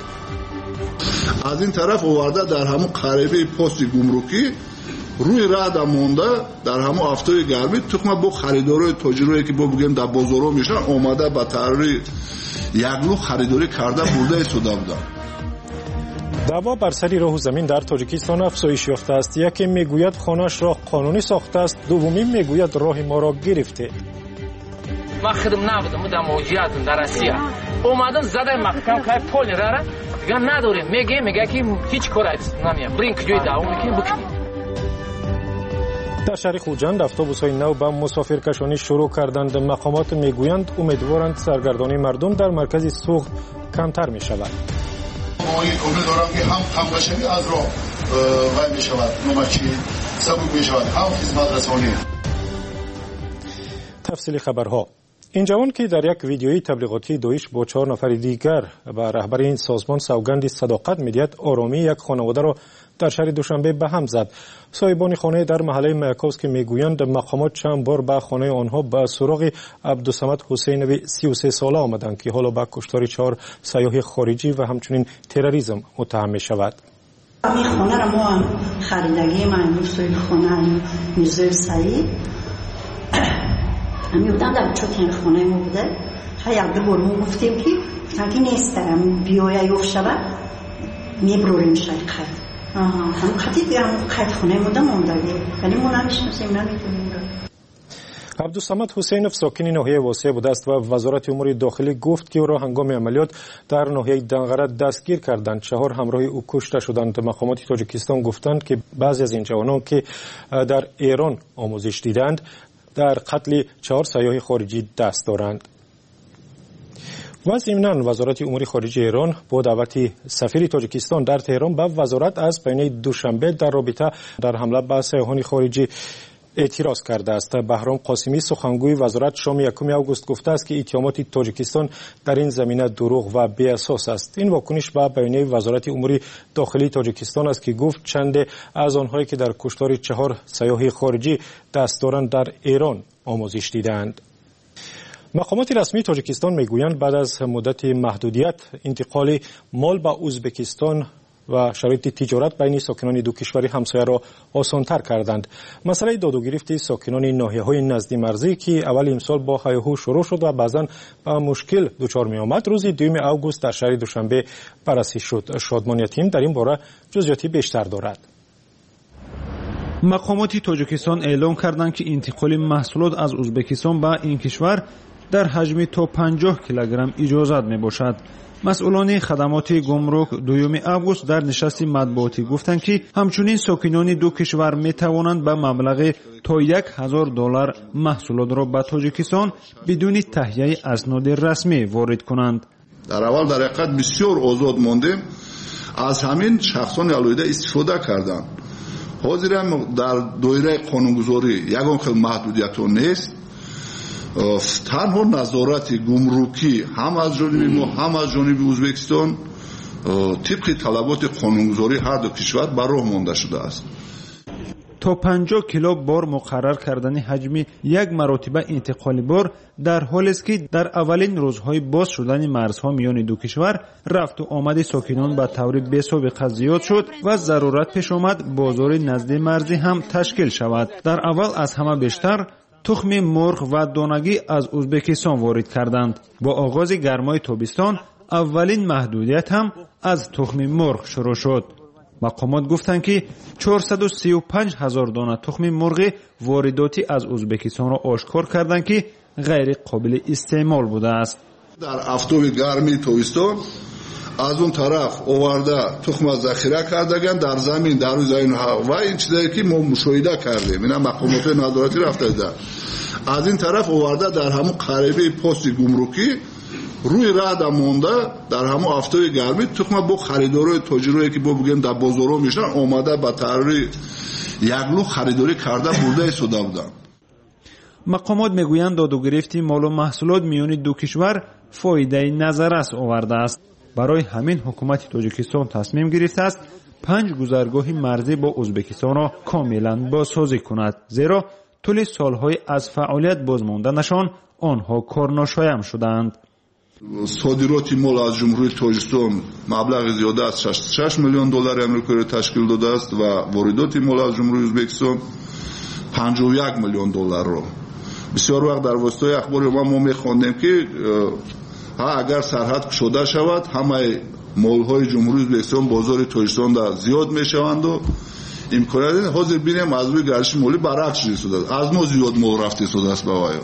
از این طرف آورده در همون قریبه پست گمرکی روی راه دا مونده، در همون هفته گرمی تخم با خریدارای تاجرایی که با بگیم در بازارها میشن آمده به طرح یگلو خریداری کرده برده ایستاده بودن. دعوا بر سر راه و زمین در تاجیکستان افزایش یافته است. یکی میگوید خانه‌اش را قانونی ساخته است، دومی میگوید راه ما را گرفته. من خودم نبودم در موجودیت در روسیه اومدن زده محکم که پول را دیگه نداریم، میگه میگه که هیچ کاری نمیه برین کجای دعوا میکنیم بکنیم. در شهر خوجند اتوبوس‌های نو به مسافرکشانی شروع کردند. مقامات میگویند امیدوارند سرگردانی مردم در مرکز سوق کمتر می شود. ما این امید دارم که هم همکشانی از راه وای می شود، نمکی سبک می شود، هم خدمت رسانی. تفصیل خبرها. این جوان که در یک ویدیویی تبلیغاتی داعش با چهار نفر دیگر و رهبر این سازمان سوگند صداقت می‌دهد آرامی یک خانواده را در شهر دوشنبه به هم زد. صاحبان خانه در محله مایاکوفسکی میگویند مقامات چند بار به خانه آنها به سراغ عبدالصمد حسینوی سی و سه ساله آمدند که حالا به کشتار چهار سیاح خارجی و همچنین تروریسم متهم می شود. این خانه را ما هم خریدگی من صاحب خانه میرزا سعید همی بودم در چوتین خانه ما بوده. ها یک دو بار ما گفتیم که گفتن که نیست دارم بیایه یوف شود میبروریم شای قید هم خطی دیگه هم قید خانه مونده موندگی ولی ما نمیشناسیم نمیتونیم رو. عبدالصمد حسینوف ساکن ناحیه واسعه بوده است و وزارت امور داخلی گفت که او را هنگام عملیات در ناحیه دنغره دستگیر کردند. چهار همراه او کشته شدند. مقامات تاجیکستان گفتند که بعضی از این جوانان که در ایران آموزش دیدند در قتل چهار سیاح خارجی دست دارند. و ضمناً وزارت امور خارجه ایران با دعوت سفیر تاجیکستان در تهران به وزارت از بین دوشنبه در رابطه در حمله به سیاحان خارجی اعتراض کرده است. بهرام قاسمی سخنگوی وزارت شام یکم آگوست گفته است که اتهامات تاجیکستان در این زمینه دروغ و بی اساس است. این واکنش به بیانیه وزارت امور داخلی تاجیکستان است که گفت چند از آنهایی که در کشتار چهار سیاح خارجی دست دارند در ایران آموزش دیدند. مقامات رسمی تاجیکستان میگویند بعد از مدت محدودیت انتقال مال به ازبکستان و شرایط تجارت بین ساکنان دو کشور همسایه را آسان‌تر کردند. مسئله داد و گرفت ساکنان ناحیه‌های نزدی مرزی که اول امسال با هیاهو شروع شد و بعضاً به مشکل دچار می‌آمد روز دوم آگوست در شهر دوشنبه بررسی شد. شادمان یتیم در این باره جزئیاتی بیشتر دارد. مقامات تاجیکستان اعلام کردند که انتقال محصولات از ازبکستان به این کشور در حجم تا پنجاه کیلوگرم اجازت میباشد. مسئولان خدمات گمرک دوم آگوست در نشست مطبوعاتی گفتند که همچنین ساکنان دو کشور می توانند به مبلغ تا یک هزار دلار محصولات را به تاجیکستان بدون تهیه اسناد رسمی وارد کنند. در اول در حقیقت بسیار آزاد ماندیم، از همین شخصان علایده استفاده کردند. حاضر هم در دایره قانونگذاری یگان خیلی محدودیت نیست. تنها نظارت گمرکی هم از جانب ما هم از جانب ازبکستان طبق طلبات قانونگذاری هر دو کشور بر راه مانده شده است. تا پنجاه کیلو بار مقرر کردن حجم یک مرتبه انتقال بار در حالی است که در اولین روزهای باز شدن مرزها میان دو کشور رفت و آمد ساکنان به طور بی‌سابقه زیاد شد و ضرورت پیش آمد بازار نزد مرزی هم تشکیل شود. در اول از همه بیشتر تخم مرغ و دانگی از ازبکستان وارد کردند. با آغاز گرمای تابستان اولین محدودیت هم از تخم مرغ شروع شد. مقامات گفتند که چهارصد و سی و پنج هزار دانه تخم مرغ وارداتی از ازبکستان را آشکار کردند که غیر قابل استعمال بوده است. در افتاب گرمی تابستان از اون طرف آورده تخم ذخیره کردگان در زمین در روی زمین و این چیزایی که ما مشاهده کردیم اینا مقامات نظارتی رفته ده. از این طرف آورده در همون قریبه پست گمرکی روی راه مونده در همون افتاب گرمی تخم با خریدارای تاجرایی که با بگیم در بازارها میشن آمده به طوری یگلو خریداری کرده برده ایستاده بودن. مقامات میگویند داد و گرفت مال و محصولات میان دو کشور فایده نظر است آورده است. برای همین حکومت تاجیکستان تصمیم گرفته است پنج گذرگاه مرزی با ازبکستان را کاملا بازسازی کند، زیرا طول سالهای از فعالیت بازماندنشان آنها کارناشایم شدند. صادرات مال از جمهوری تاجیکستان مبلغ زیاده از شش میلیون دلار آمریکایی تشکیل داده است و واردات مال از جمهوری ازبکستان پنجاه و یک میلیون دلار را. بسیار وقت در واسطه اخبار ما ما می‌خواندیم که ها اگر سرحد شده شود همه مول‌های جمهوری ازبکستان بازار توجیکستان در زیاد میشوند و امکانات حاضر بینیم از روی گردش مولی برعکس شده از ما زیاد مول رفته شده است بابایا.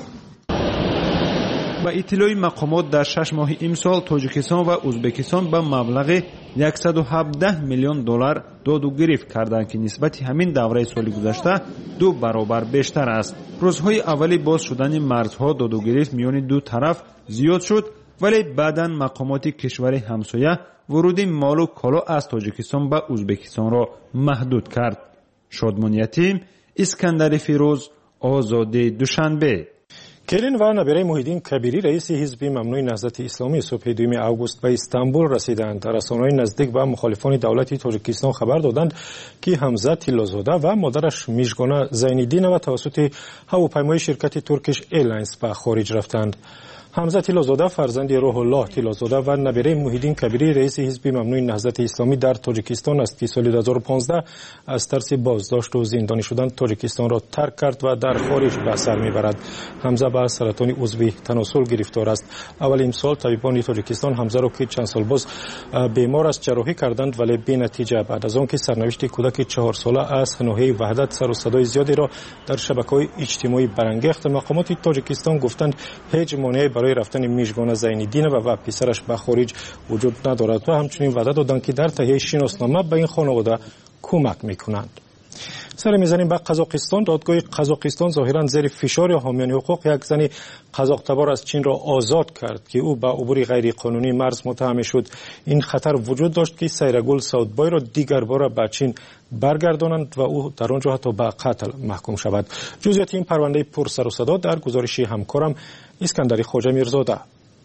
با اطلاع مقامات در شش ماه امسال تاجیکستان و ازبکستان با مبلغ صد و هفده میلیون دلار داد و گرفت کردند که نسبت همین دوره سال گذشته دو برابر بیشتر است. روزهای اولی باز شدن مرزها داد و گرفت میان دو طرف زیاد شد، ولی بعداً مقامات کشور همسایه ورود مال و کالا از تاجیکستان به ازبکستان را محدود کرد. شادمان یتیم، اسکندر فیروز، آزادی دوشنبه. کلین و نبیره محیدین کبیری رئیس حزب ممنوع نهضت اسلامی صبح دوم اوگوست به استانبول رسیدند. رسانه‌های نزدیک به مخالفان دولت تاجیکستان خبر دادند که حمزه تیلازاده و مادرش میژگانا زینالدینова توسط هواپیمای شرکت ترکیش ایرلاینز به خارج رفتند. حمزه تیلازاده فرزند روح الله تیلازاده و نبیره محیدین کبیری رئیس حزب ممنوع نهضت اسلامی در تاجیکستان است که سال دو هزار و پانزده از ترس بازداشت و زندانی شدن تاجیکستان را ترک کرد و در خارج به سر میبرد. حمزه به سرطان عضوی تناسل گرفتار است. اول امسال طبیبان تاجیکستان حمزه را که چند سال باز بیمار است جراحی کردند، ولی بی نتیجه. بعد از آنکه سرنوشت کودک چهار ساله از ناحیه وحدت سر و صدای زیادی را در شبکه‌های اجتماعی برانگیخت، مقامات تاجیکستان گفتند هیچ مانعی برای رفتن میژگانا زینالدینова و پسرش به خارج وجود ندارد و همچنین وعده دادند که در تهیه شناسنامه به این خانواده کمک میکنند. سر میزنیم به قزاقستان. دادگاه قزاقستان ظاهرا زیر فشار حامیان حقوق یک زن قزاق‌تبار از چین را آزاد کرد که او به عبور غیر قانونی مرز متهم شد. این خطر وجود داشت که سیرگل ساودبای را دیگر بار به چین برگردانند و او در آنجا حتی به قتل محکوم شود. جزئیات این پرونده پر سر و صدا در گزارش همکارم اسکندر خواجه میرزاده.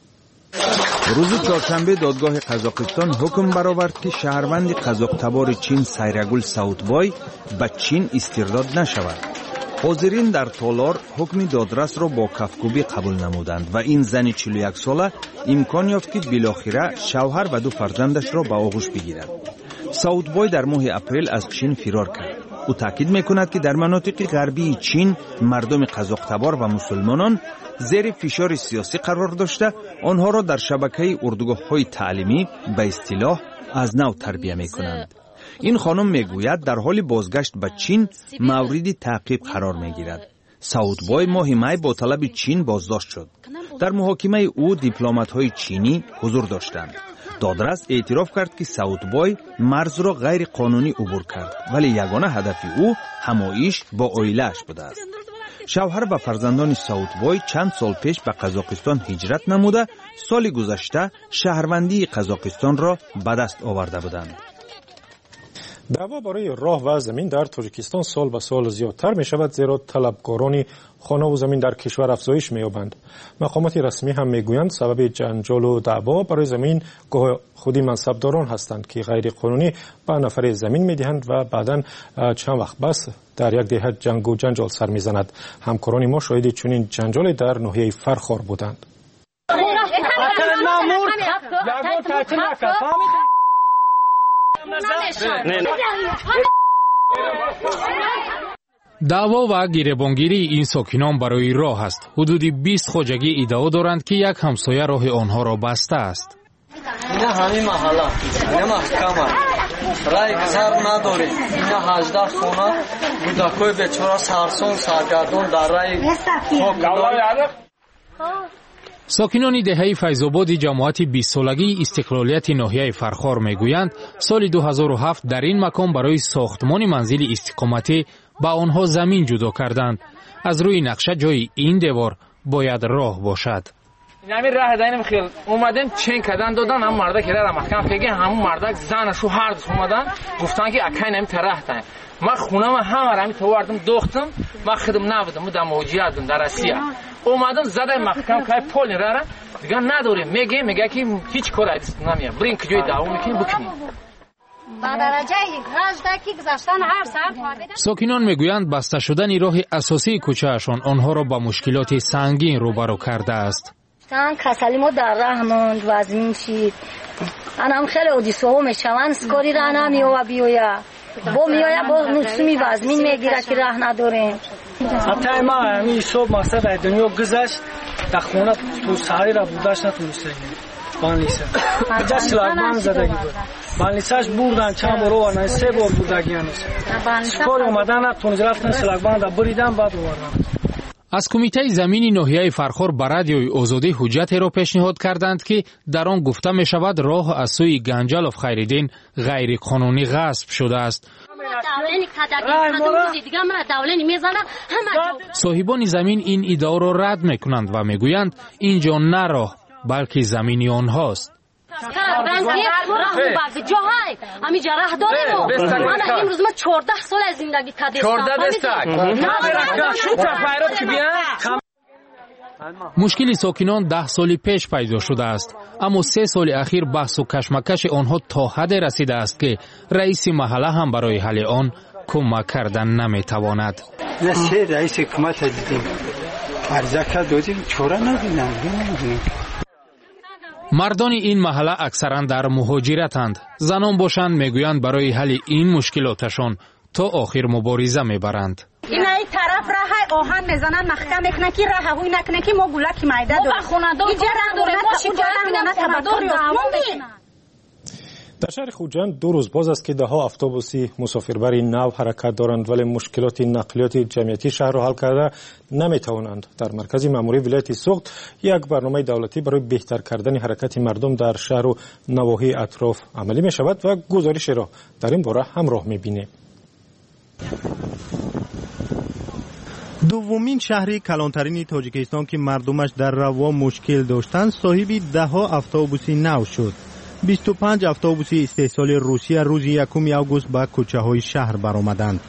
روز چهارشنبه دادگاه قزاقستان حکم برآورد که شهروند قزاق‌تبار چین سیرگل ساودبای به چین استرداد نشود. حاضرین در تالار حکم دادرس را با کفکوبی قبول نمودند و این زن چهل و یک ساله امکان یافت که بالاخره شوهر و دو فرزندش را به آغوش بگیرد. ساودبای در ماه اپریل از چین فرار کرد. او تاکید میکند که در مناطق غربی چین مردم قزاق‌تبار و مسلمانان زیر فشار سیاسی قرار داشته آنها را در شبکه اردوگاه‌های تعلیمی به اصطلاح از نو تربیت میکنند. این خانم میگوید در حال بازگشت به چین مورد تعقیب قرار میگیرد. ساودبای ماه می با طلب چین بازداشت شد. در محاکمه او دیپلمات‌های چینی حضور داشتند. دادرس اعتراف کرد که ساودبای مرز را غیر قانونی عبور کرد، ولی یگانه هدف او همایش با عائله‌اش بوده است. شوهر و فرزندان ساودبای چند سال پیش به قزاقستان هجرت نموده سال گذشته شهروندی قزاقستان را به دست آورده بودند. دعوا برای راه و زمین در تاجیکستان سال به سال زیادتر می شود، زیرا طلبکاران خانه و زمین در کشور افزایش می یابند. مقامات رسمی هم می گویند سبب جنجال و دعوا برای زمین گاه خودی منصبداران هستند که غیر قانونی به نفر زمین می دهند و بعداً چند وقت بس در یک دهه جنگ و جنجال سر می زند. همکاران ما شاهد چنین جنجال در ناحیه فرخار بودند. даъво ва гиребонгирии ин сокинон барои роҳ аст. ҳудуди бист хоҷагӣ иддао доранд ки як ҳамсоя роҳи онҳоро бастааст. ина ҳамин маҳалла ина маҳкама рай гузар надорем. ина ҳаждаҳ хона кӯдакҳои бечора сарсон саргардон дар раи сокинони деҳаи файзободи ҷамоати бистсолагии истиқлолияти ноҳияи фархор мегӯянд соли ду ҳазору ҳафт дар ин макон барои сохтмони манзили истиқоматӣ ба онҳо замин ҷудо карданд. аз рӯи нақша ҷои ин девор бояд роҳ бошад. инами раҳ дайнам хел омадем чен кадан додан ҳам марда керара маҳкам феге ҳамун мардак занашу ҳардус омадан гуфтан ки акай нами тараҳтан ман хунама ҳамара ами тавардам дохтам ман хидм набудам дар муҳоҷиратдум дар россия омадам задай маҳкам кай поли рара дигар надорем меге мега ки ҳеҷ кора намия брин киҷои даъво мекунем бикунем. сокинон мегӯянд баста шудани роҳи асосии кӯчаашон онҳоро ба мушкилоти сангин рӯбарӯ кардааст. касали мо дар раҳ монд вазмин шид анам хеле одисоҳо мешаванд скори раҳ намиёва биёя бо миёя бо нусуми вазмин мегира ки раҳ надорем. ҳатаи ма ҳамин ҳисоб мақсад дар дунё гузашт дар хона то саҳарира будаш натунистем. بانلیسه اینجا سلاگمان زدگی بود بانلیسهش بردن چند بار آوردن سه بار بردگی هنوز کار اومدن تونز رفتن سلاگمان را بریدن بعد آوردن. از کمیته زمینی ناحیه فرخار به رادیوی آزادی حجتی را پیشنهاد کردند که در آن گفته می شود راه از سوی گنجالوف خیرالدین غیر قانونی غصب شده است. صاحبان زمین این ادعا را رد می کنند و می گویند اینجا نه راه بلکه زمینی آنهاست. مشکل ساکنان ده سال پیش پیدا شده است، اما سه سال اخیر بحث و کشمکش آنها تا حد رسیده است که رئیس محله هم برای حل آن کمک کردن نمیتواند. سه رئیس حکومت دیدیم، عرضه کرد دادیم چاره ندیدن. مردان این محله اکثرا در مهاجرتند. زنان باشند میگویند برای حل این مشکلاتشان تا آخر مبارزه میبرند. این ای طرف راه آهن میزنن محکم میکنن که راه هوی نکنه که ما گولک مایده داریم. ما خونه‌دار داریم، ما شکایت می‌کنیم تبادر رسمی. در شهر خوجند دو روز باز است که ده ها اتوبوسی مسافربری نو حرکت دارند ولی مشکلات نقلیات جمعیتی شهر را حل کرده نمیتوانند. در مرکز ماموری ولایت سوخت یک برنامه دولتی برای بهتر کردن حرکت مردم در شهر و نواحی اطراف عملی می شود و گزارش را در این باره همراه می بینیم. دومین شهری کلانترین تاجیکستان که مردمش در روا مشکل داشتند صاحب ده ها اتوبوسی نو شد. بیست و پنج اتوبوسی استحصال روسیه روز یکم آگوست به کوچه های شهر برآمدند.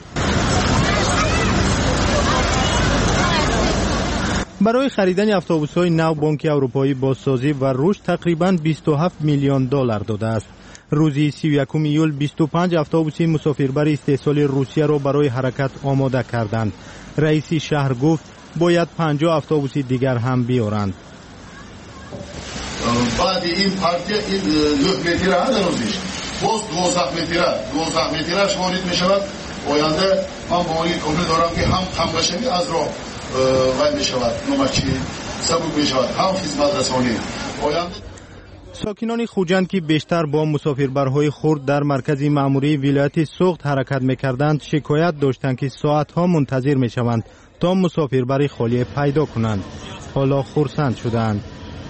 برای خریدن اتوبوس های نو بانک اروپایی بازسازی و رشد تقریباً بیست و هفت میلیون دلار داده است. روزی سی و یکم ایول بیست و پنج اتوبوس مسافربر استحصال روسیه را برای حرکت آماده کردند. رئیس شهر گفت باید پنجاه اتوبوس دیگر هم بیارند. بعد این پارتی این نه متر ها دروزش باز دوازده متر دوازده مترش وارد می شود. آینده من با این امید دارم که هم همگشمی از راه وای می شود، نمچی سبب می شود، هم خدمت رسانی. آینده ساکنان خوجند که بیشتر با مسافربرهای خرد در مرکز ماموری ولایت سوخت حرکت می‌کردند شکایت داشتند که ساعت‌ها منتظر می‌شوند تا مسافربر خالی پیدا کنند. حالا خرسند شدند.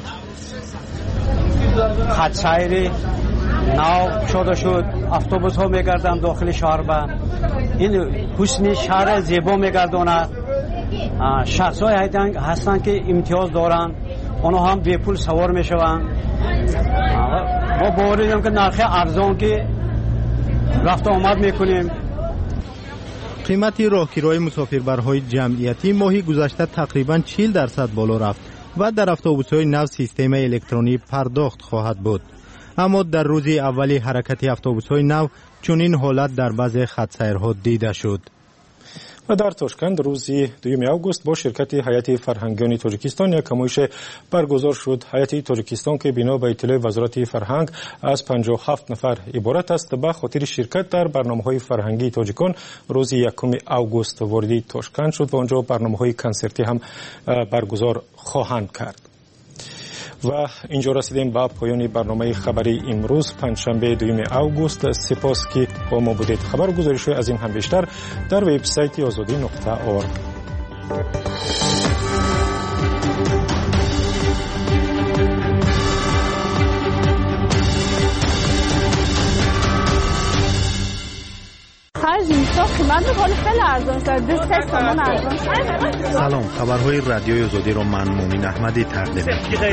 خط سیری نو شده شد، اتوبوس ها میگردند داخل شهر با این حسن شهر زیبا میگرداند. شخص های هستند که امتیاز دارند، آنها هم بی پول سوار میشوند. ما باوریدیم که نرخ ارزان که رفت آمد میکنیم. قیمت راهگیرهای مسافربرهای جمعیتی ماهی گذشته تقریباً چهل درصد بالا رفت و در اتوبوس‌های نو سیستم الکترونی پرداخت خواهد بود. اما در روز اولی حرکت اتوبوس‌های نو چنین حالت در بعضی خط سیرها دیده شد. و در تاشکند روز دوم آگوست با شرکت هیئت فرهنگیان تاجیکستان یک نمایش برگزار شد. هیئت تاجیکستان که بنا به اطلاع وزارت فرهنگ از پنجاه و هفت نفر عبارت است به خاطر شرکت در برنامه‌های فرهنگی تاجیکان روز یکم آگوست وارد تاشکند شد و آنجا برنامه‌های کنسرتی هم برگزار خواهند کرد. و اینجا رسیدیم به پایان برنامه خبری امروز پنجشنبه دوم آگوست. سپاس که با ما بودید. خبر گزارش از این هم بیشتر در وبسایت آزادی نقطه org. سلام، خبرهای رادیوی آزادی را من مومن احمدی تقدیم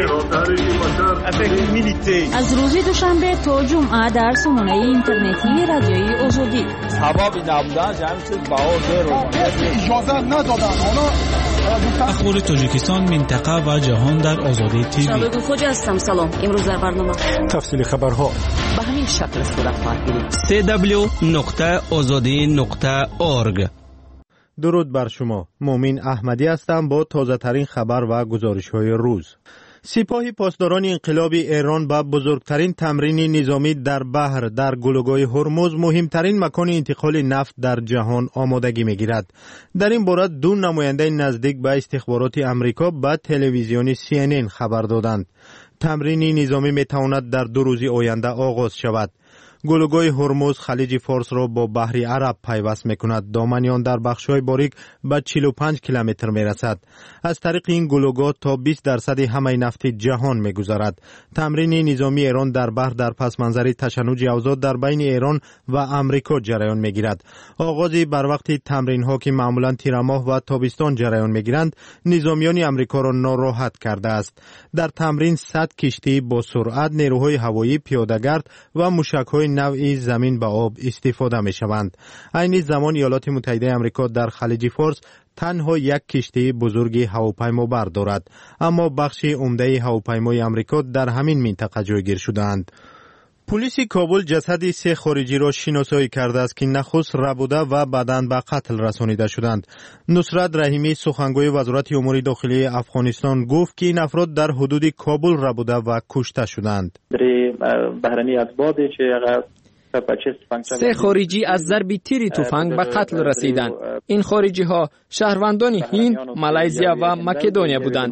می‌کنم. از روز دوشنبه تا جمعه در سامانه اینترنتی رادیوی آزادی. سبب نبودن جمع شد باور اجازه ندادن. اخبار تاجیکستان، منطقه و جهان در آزادی تیوی. شبکه خوجا هستم. سلام. امروز در برنامه تفصیل خبرها به همین شکل صورت خواهد سی دبلیو نقطه آزادی نقطه org. درود بر شما. مومن احمدی هستم با تازه ترین خبر و گزارش های روز. سپاه پاسداران انقلاب ایران با بزرگترین تمرین نظامی در بحر در گلوگاه هرمز مهمترین مکان انتقال نفت در جهان آمادگی میگیرد. در این باره دو نماینده نزدیک به استخبارات امریکا به تلویزیون سی ان ان خبر دادند. تمرین نظامی میتواند در دو روز آینده آغاز شود. گلوگاه هرمز خلیج فارس را با بحر عرب پیوست میکند. دامن آن در بخش‌های باریک به چهل و پنج کیلومتر میرسد. از طریق این گلوگاه تا بیست درصد همه نفت جهان میگذرد. تمرین نظامی ایران در بحر در پس منظر تشنج اوضاع در بین ایران و امریکا جریان میگیرد. آغاز بر وقت تمرین ها که معمولا تیر ماه و تابستان جریان میگیرند، نظامیان امریکا را ناراحت کرده است. در تمرین صد کشتی با سرعت، نیروهای هوایی، پیاده‌گرد و موشک‌های نوعی زمین به آب استفاده می شوند. این زمان ایالات متحده آمریکا در خلیج فارس تنها یک کشتی بزرگ هواپیما بر دارد، اما بخش عمده هواپیمای آمریکا در همین منطقه جایگیر شدند. پلیس کابل جسد سه خارجی را شناسایی کرده است که نخست ربوده و بعداً به قتل رسانیده شدند. نصرت رحیمی سخنگوی وزارت امور داخلی افغانستان گفت که این افراد در حدود کابل ربوده و کشته شدند. سه خارجی از ضرب تیر تفنگ به قتل رسیدند. این خارجی ها شهروندان هند، مالزیا و مکدونیا بودند.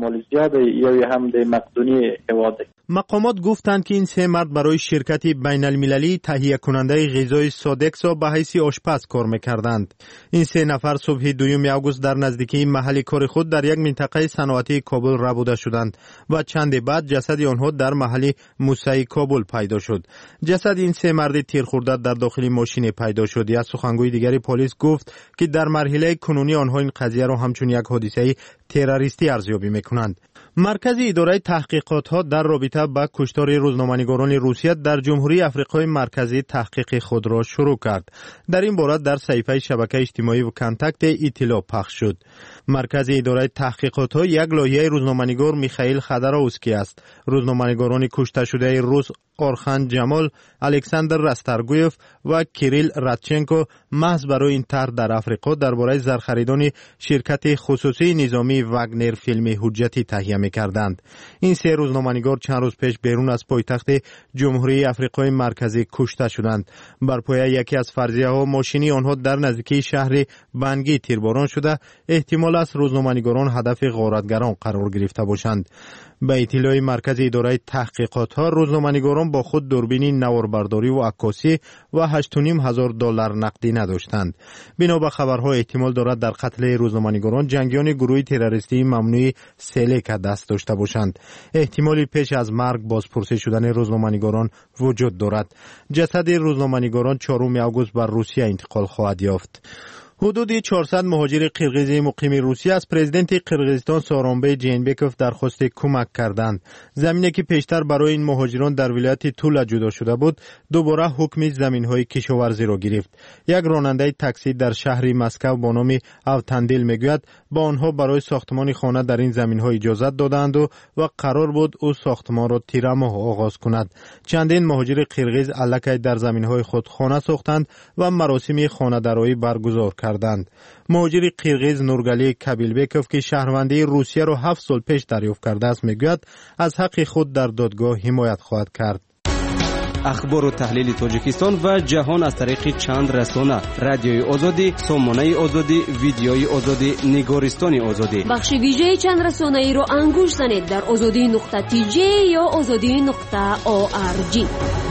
مقامات گفتند که این سه مرد برای شرکت بین المللی تهیه کننده غذای سادکسا به حیث آشپز کار میکردند. این سه نفر صبح دوم آگوست در نزدیکی محل کار خود در یک منطقه صنعتی کابل ربوده شدند و چند بعد جسد آنها در محل موسعی کابل پیدا شد. جسد این سه مرد تیر خورده در داخل ماشین پیدا شد. یک سخنگوی دیگری پلیس گفت که در مرحله کنونی آنها این قضیه را همچون یک حادثه تروریستی ارزیابی میکنند. مرکز اداره تحقیقات ها در رابطه با کشتار روزنامه‌نگاران روسیه در جمهوری آفریقای مرکزی تحقیق خود را شروع کرد. در این باره در صفحه شبکه اجتماعی و کانتاکت اطلاع پخش شد. مرکز اداره تحقیقات ها یک لایحه روزنامه‌نگار میخائیل خدراوسکی است. روزنامه‌نگاران کشته شده روس آرخان جمال، الکساندر راستارگویف و کیریل رادچنکو محض برای این طرح در آفریقا درباره زرخریدن شرکت خصوصی نظامی واگنر فیلم حجتی تهیه می‌کردند. این سه روزنامه‌نگار چند روز پیش بیرون از پایتخت جمهوری آفریقای مرکزی کشته شدند. بر پایه یکی از فرضیه‌ها ماشینی آنها در نزدیکی شهر بنگی تیرباران شده، احتمال است روزنامه‌نگاران هدف غارتگران قرار گرفته باشند. به اطلاع مرکز اداره تحقیقات ها، روزنامه‌نگاران با خود دوربین نواربرداری و عکاسی و هشت و نیم هزار دلار نقدی نداشتند. بنا به خبرها احتمال دارد در قتل روزنامه‌نگاران جنگیان گروه تروریستی ممنوع سلک دست داشته باشند. احتمالی پیش از مرگ بازپرسی شدن روزنامه‌نگاران وجود دارد. جسد روزنامه‌نگاران چهارم آگوست بر روسیه انتقال خواهد یافت. حدود چهارصد مهاجر قرقیز مقیم روسیه از پرزیدنت قرقیزستان سورونبای جینبکوف درخواست کمک کردند. زمینی که پیشتر برای این مهاجران در ولایت تولا جدا شده بود، دوباره حکم زمین‌های کشاورزی را گرفت. یک راننده تاکسی در شهر مسکو با نام اوتاندیل میگوید با آنها برای ساختمان خانه در این زمین‌ها اجازه دادند و, و قرار بود او ساختمان را تیر ماه آغاز کند. چندین مهاجر قرقیز الکی در زمین‌های خود خانه ساختند و مراسم خانه‌داری برگزار کردند. مهاجر قرقیز نورگلی کابیلبکوف که شهروندی روسیه را هفت سال پیش دریافت کرده است میگوید از حق خود در دادگاه حمایت خواهد کرد. اخبار و تحلیل تاجیکستان و جهان از طریق چند رسانه: رادیوی آزادی، سامانه آزادی، ویدیوی آزادی، نگارستان آزادی. بخش ویژه چند رسانه ای را انگوش زنید در آزادی نقطه تی جی یا آزادی نقطه او آر جی.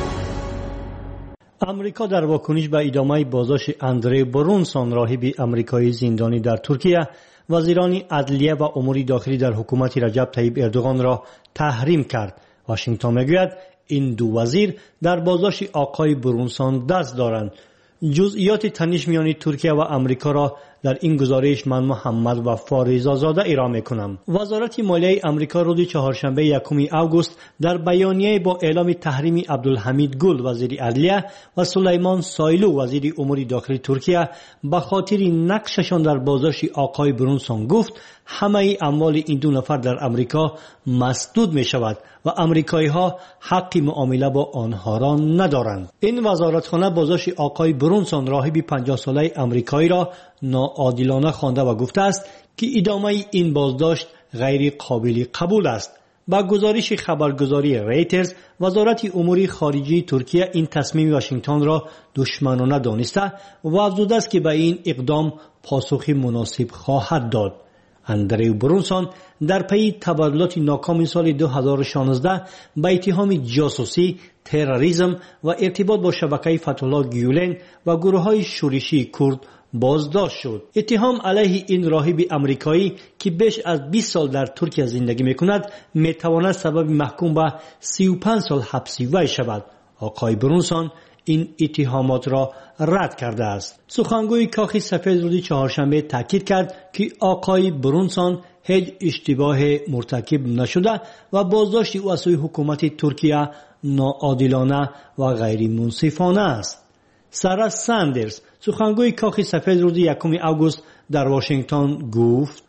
امریکا در واکنش به ادامه بازداشت اندری برونسون راهب امریکایی زندانی در ترکیه، وزیران عدلیه و امور داخلی در حکومت رجب طیب اردوغان را تحریم کرد. واشنگتن میگوید این دو وزیر در بازداشت آقای برونسون دست دارند. جزئیات تنش میان ترکیه و امریکا را در این گزارش من محمد و فاریزاده ارائه میکنم. وزارت مالیه امریکا روز چهارشنبه یکم آگوست در بیانیه با اعلام تحریم عبدالحمید گل وزیر عدلیه و سلیمان سایلو وزیر امور داخلی ترکیه به خاطر نقششان در بازداشت آقای برونسون گفت همه اموال این دو نفر در امریکا مسدود می شود و امریکایی ها حق معامله با آنها را ندارند. این وزارتخانه بازداشت آقای برونسون راهب پنجاه ساله امریکایی را ناعادلانه خوانده و گفته است که ادامه این بازداشت غیر قابل قبول است. با گزارش خبرگزاری ریترز، وزارت امور خارجه ترکیه این تصمیم واشنگتن را دشمنانه دانسته و افزوده است که به این اقدام پاسخ مناسب خواهد داد. اندریو برونسون در پی تبادلات ناکام سال دو هزار و شانزده به اتهام جاسوسی، تروریسم و ارتباط با شبکه فتح‌الله گیولن و گروه‌های شورشی کرد بازداشت شد. اتهام علیه این راهب امریکایی که بیش از بیست سال در ترکیه زندگی میکند میتواند سبب محکوم به سی و پنج سال حبسی وی شود. آقای برونسون این اتهامات را رد کرده است. سخنگوی کاخ سفید روز چهارشنبه تاکید کرد که آقای برونسون هیچ اشتباه مرتکب نشده و بازداشت او از سوی حکومت ترکیه ناعادلانه و غیر منصفانه است. سارا ساندرز سخنگوی کاخ سفید روز یکم آگوست در واشنگتن گفت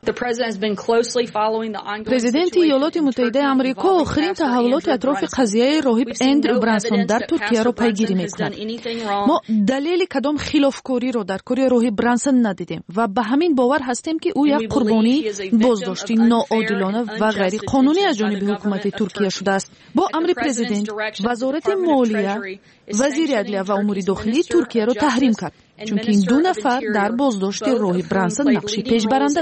پرزیدنت ایالات متحده آمریکا آخرین تحولات اطراف قضیه راهب اندریو برانسون در ترکیه را پیگیری می‌کند. ما دلیل کدام خلافکاری را در کار راهب برانسون ندیدیم و به همین باور هستیم که او یک قربانی بازداشتی ناعادلانه و غیر قانونی از جانب حکومت ترکیه شده است. با امر پرزیدنت وزارت مالیه، وزیر عدلیه و امور داخلی ترکیه را تحریم کرد چون که این دو نفر در بازداشت راهب برانسون نقشی پیشبرنده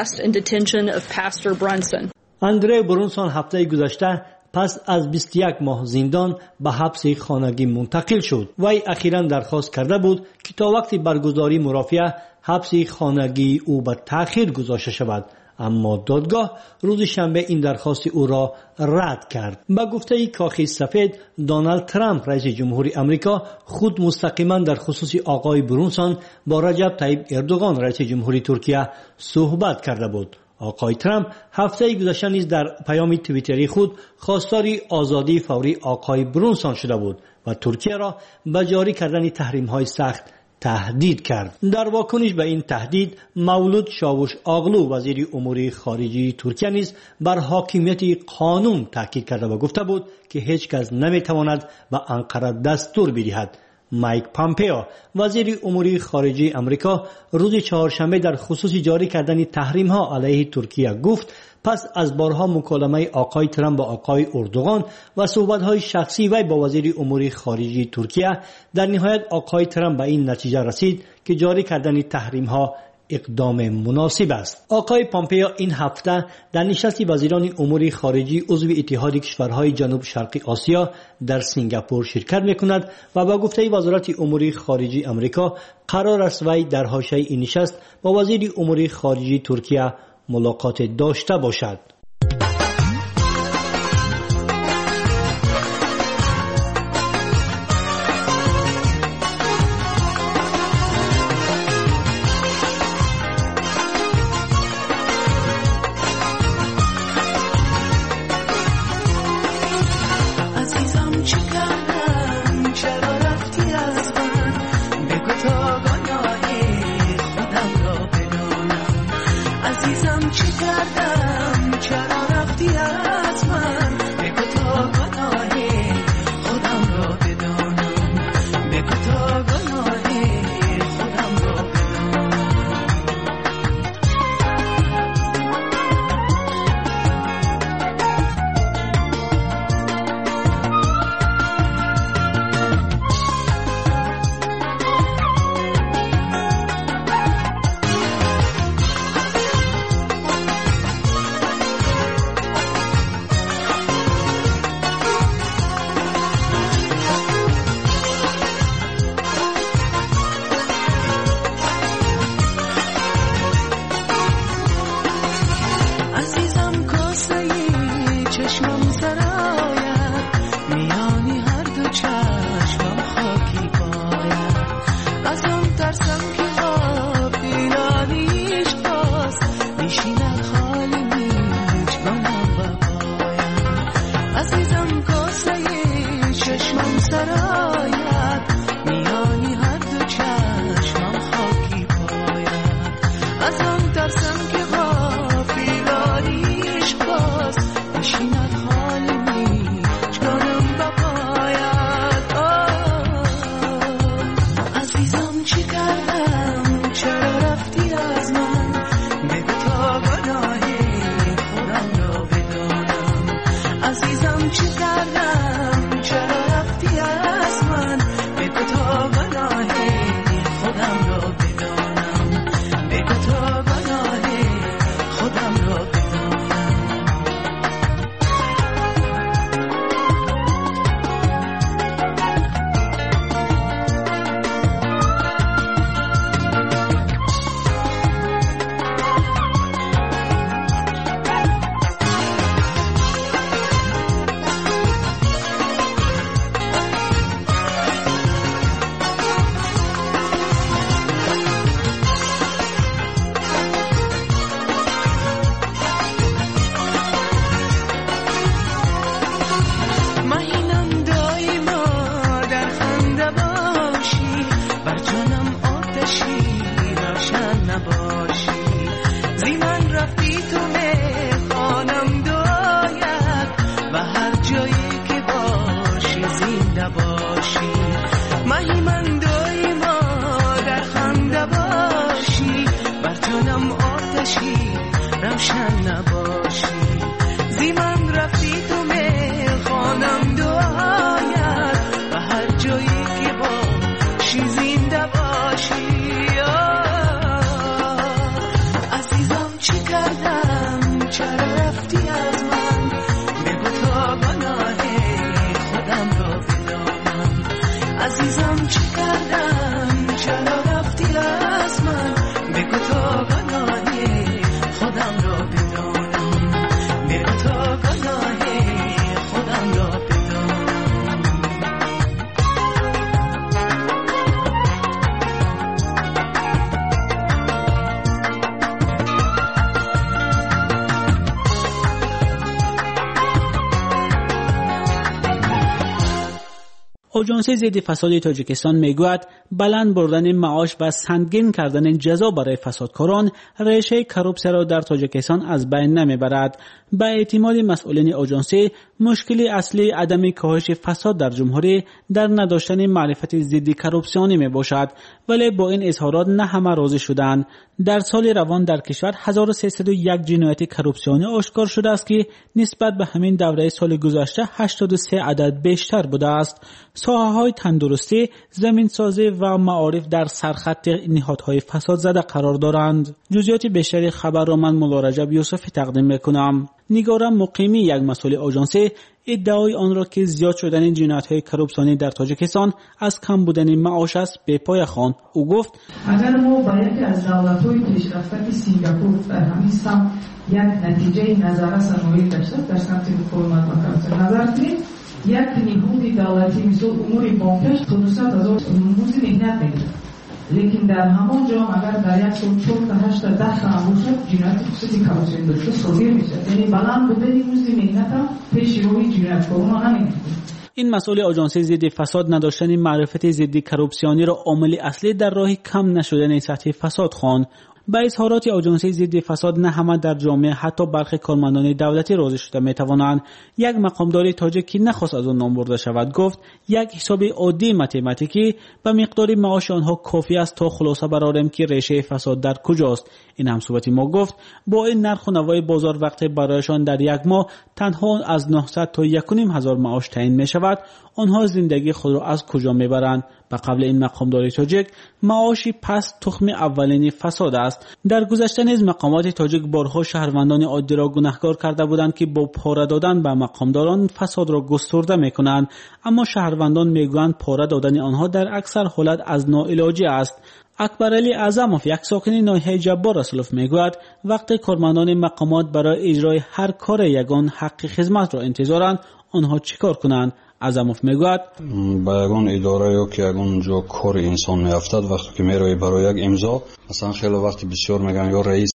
داشتند. اندریو برونسون هفته گذشته پس از بیست و یک ماه زندان به حبس خانگی منتقل شد. وی اخیراً درخواست کرده بود که تا وقت برگزاری مرافعه حبس خانگی او به تأخیر گذاشته شود، اما دادگاه روز شنبه این درخواست او را رد کرد. با گفته کاخ سفید، دونالد ترامپ رئیس جمهوری آمریکا خود مستقیما در خصوص آقای برونسون با رجب طیب اردوغان رئیس جمهوری ترکیه صحبت کرده بود. آقای ترامپ هفته گذشته نیز در پیام توییتری خود خواستار آزادی فوری آقای برونسون شده بود و ترکیه را به جاری کردن تحریم‌های سخت تهدید کرد. در واکنش به این تهدید، مولود چاوش آغلو وزیر امور خارجه ترکیه نیز بر حاکمیت قانون تاکید کرده و گفته بود که هیچ کس نمیتواند به انقره دستور بدهد. مایک پامپئو وزیر امور خارجه آمریکا روز چهارشنبه در خصوص جاری کردن تحریم ها علیه ترکیه گفت پس از بارها مکالمه آقای ترامپ با آقای اردوغان و صحبت های شخصی وی با وزیر امور خارجه ترکیه، در نهایت آقای ترامپ به این نتیجه رسید که جاری کردن تحریم ها اقدام مناسب است. آقای پامپئو این هفته در نشست وزیران امور خارجه عضو اتحاد کشورهای جنوب شرقی آسیا در سنگاپور شرکت میکند و با گفته وزارت امور خارجه آمریکا قرار است وی در حاشیه این نشست با وزیر امور خارجه ترکیه ملاقات داشته باشد. روشن نباشی زی من رفتی تو میخوانم دعایت و هر جایی که باشی زنده باشی عزیزم چی کردم چرا رفتی از من بگو تا گناه خودم را بدانم عزیزم چی کردم چرا رفتی از من بگو تا گناه خودم را بدانم بگو تا گناه خودم را بدانم آژانس ضد فساد تاجیکستان میگوید بلند بردن معاش و سنگین کردن جزا برای فسادکاران ریشه کروپسیا را در تاجیکستان از بین نمیبرد. به اعتماد مسئولین آژانس مشکل اصلی عدم کاهش فساد در جمهوری در نداشتن معرفت ضد کروپسیونی می باشد، ولی با این اظهارات نه همه راضی شدند. در سال روان در کشور هزار و سیصد و یک جنایت کروپسیونی آشکار شده است که نسبت به همین دوره سال گذشته هشتاد و سه عدد بیشتر بوده است. ساحه‌های تندرستی، زمینسازی و معارف در سرخط نهادهای فساد زده قرار دارند. جزئیات بیشتری خبر را من مولا رجب یوسفی تقدیم میکنم. نگارم مقیمی یک مسئول آژانس ادعای آن را که زیاد شدن جنایت‌های کروپسیونی در تاجیکستان از کم بودن معاش است به پای خواند. او گفت اگر ما با یکی از دولت‌های پیشرفته که سینگاپور در همین سمت یک نتیجه نظر سرمایه داشته در سمت رفرمات و کروپسیون نظر کنیم، یک نهاد دولتی مثل امور بانکش تونست از موضوع مهنت بگیرد، لیکن در همان جا اگر در یک سال چهار تا هشت تا ده تا باشد جنایت خصوصی کروپسیون داشته صادر میشه، یعنی بلند بودن موضوع مهنت هم پیش روی جنایتکاران نمیده. این مسئول آژانس ضد فساد نداشتن معرفت ضد کروپسیونی را عامل اصلی در راه کم نشدن سطح فساد خواند. با اظهارات آژانس ضد فساد نه همه در جامعه حتی برخی کارمندان دولتی راضی شده میتوانند. یک مقامدار تاجیک که نخواست از آن نام برده شود گفت یک حساب عادی متمتیکی به مقدار معاش آنها کافی است تا خلاصه برآوریم که ریشه فساد در کجاست. این هم صحبت ما گفت با این نرخ و نوای بازار وقتی برایشان در یک ماه تنها از نهصد تا یک و نیم هزار معاش تعیین می شود، آنها زندگی خود را از کجا میبرند؟ به قبل این مقامدار تاجیک معاشی پس تخم اولین فساد است. در گذشته نیز مقامات تاجیک بارها شهروندان عادی را گناهکار کرده بودند که با پاره دادن به مقامداران فساد را گسترده میکنند، اما شهروندان میگویند پاره دادن آنها در اکثر حالت از ناعلاجی است. اکبر علی اعظموف یک ساکن ناحیه جبار رسولوف میگوید وقتی کارمندان مقامات برای اجرای هر کار یگان حق خدمت را انتظارند، آنها چیکار کنند؟ اعظموف میگوید با یگان اداره یا که یگان جا کار انسان میافتد وقتی که میروی برای یک امضا، مثلا خیلی وقتی بسیار میگن یا رئیس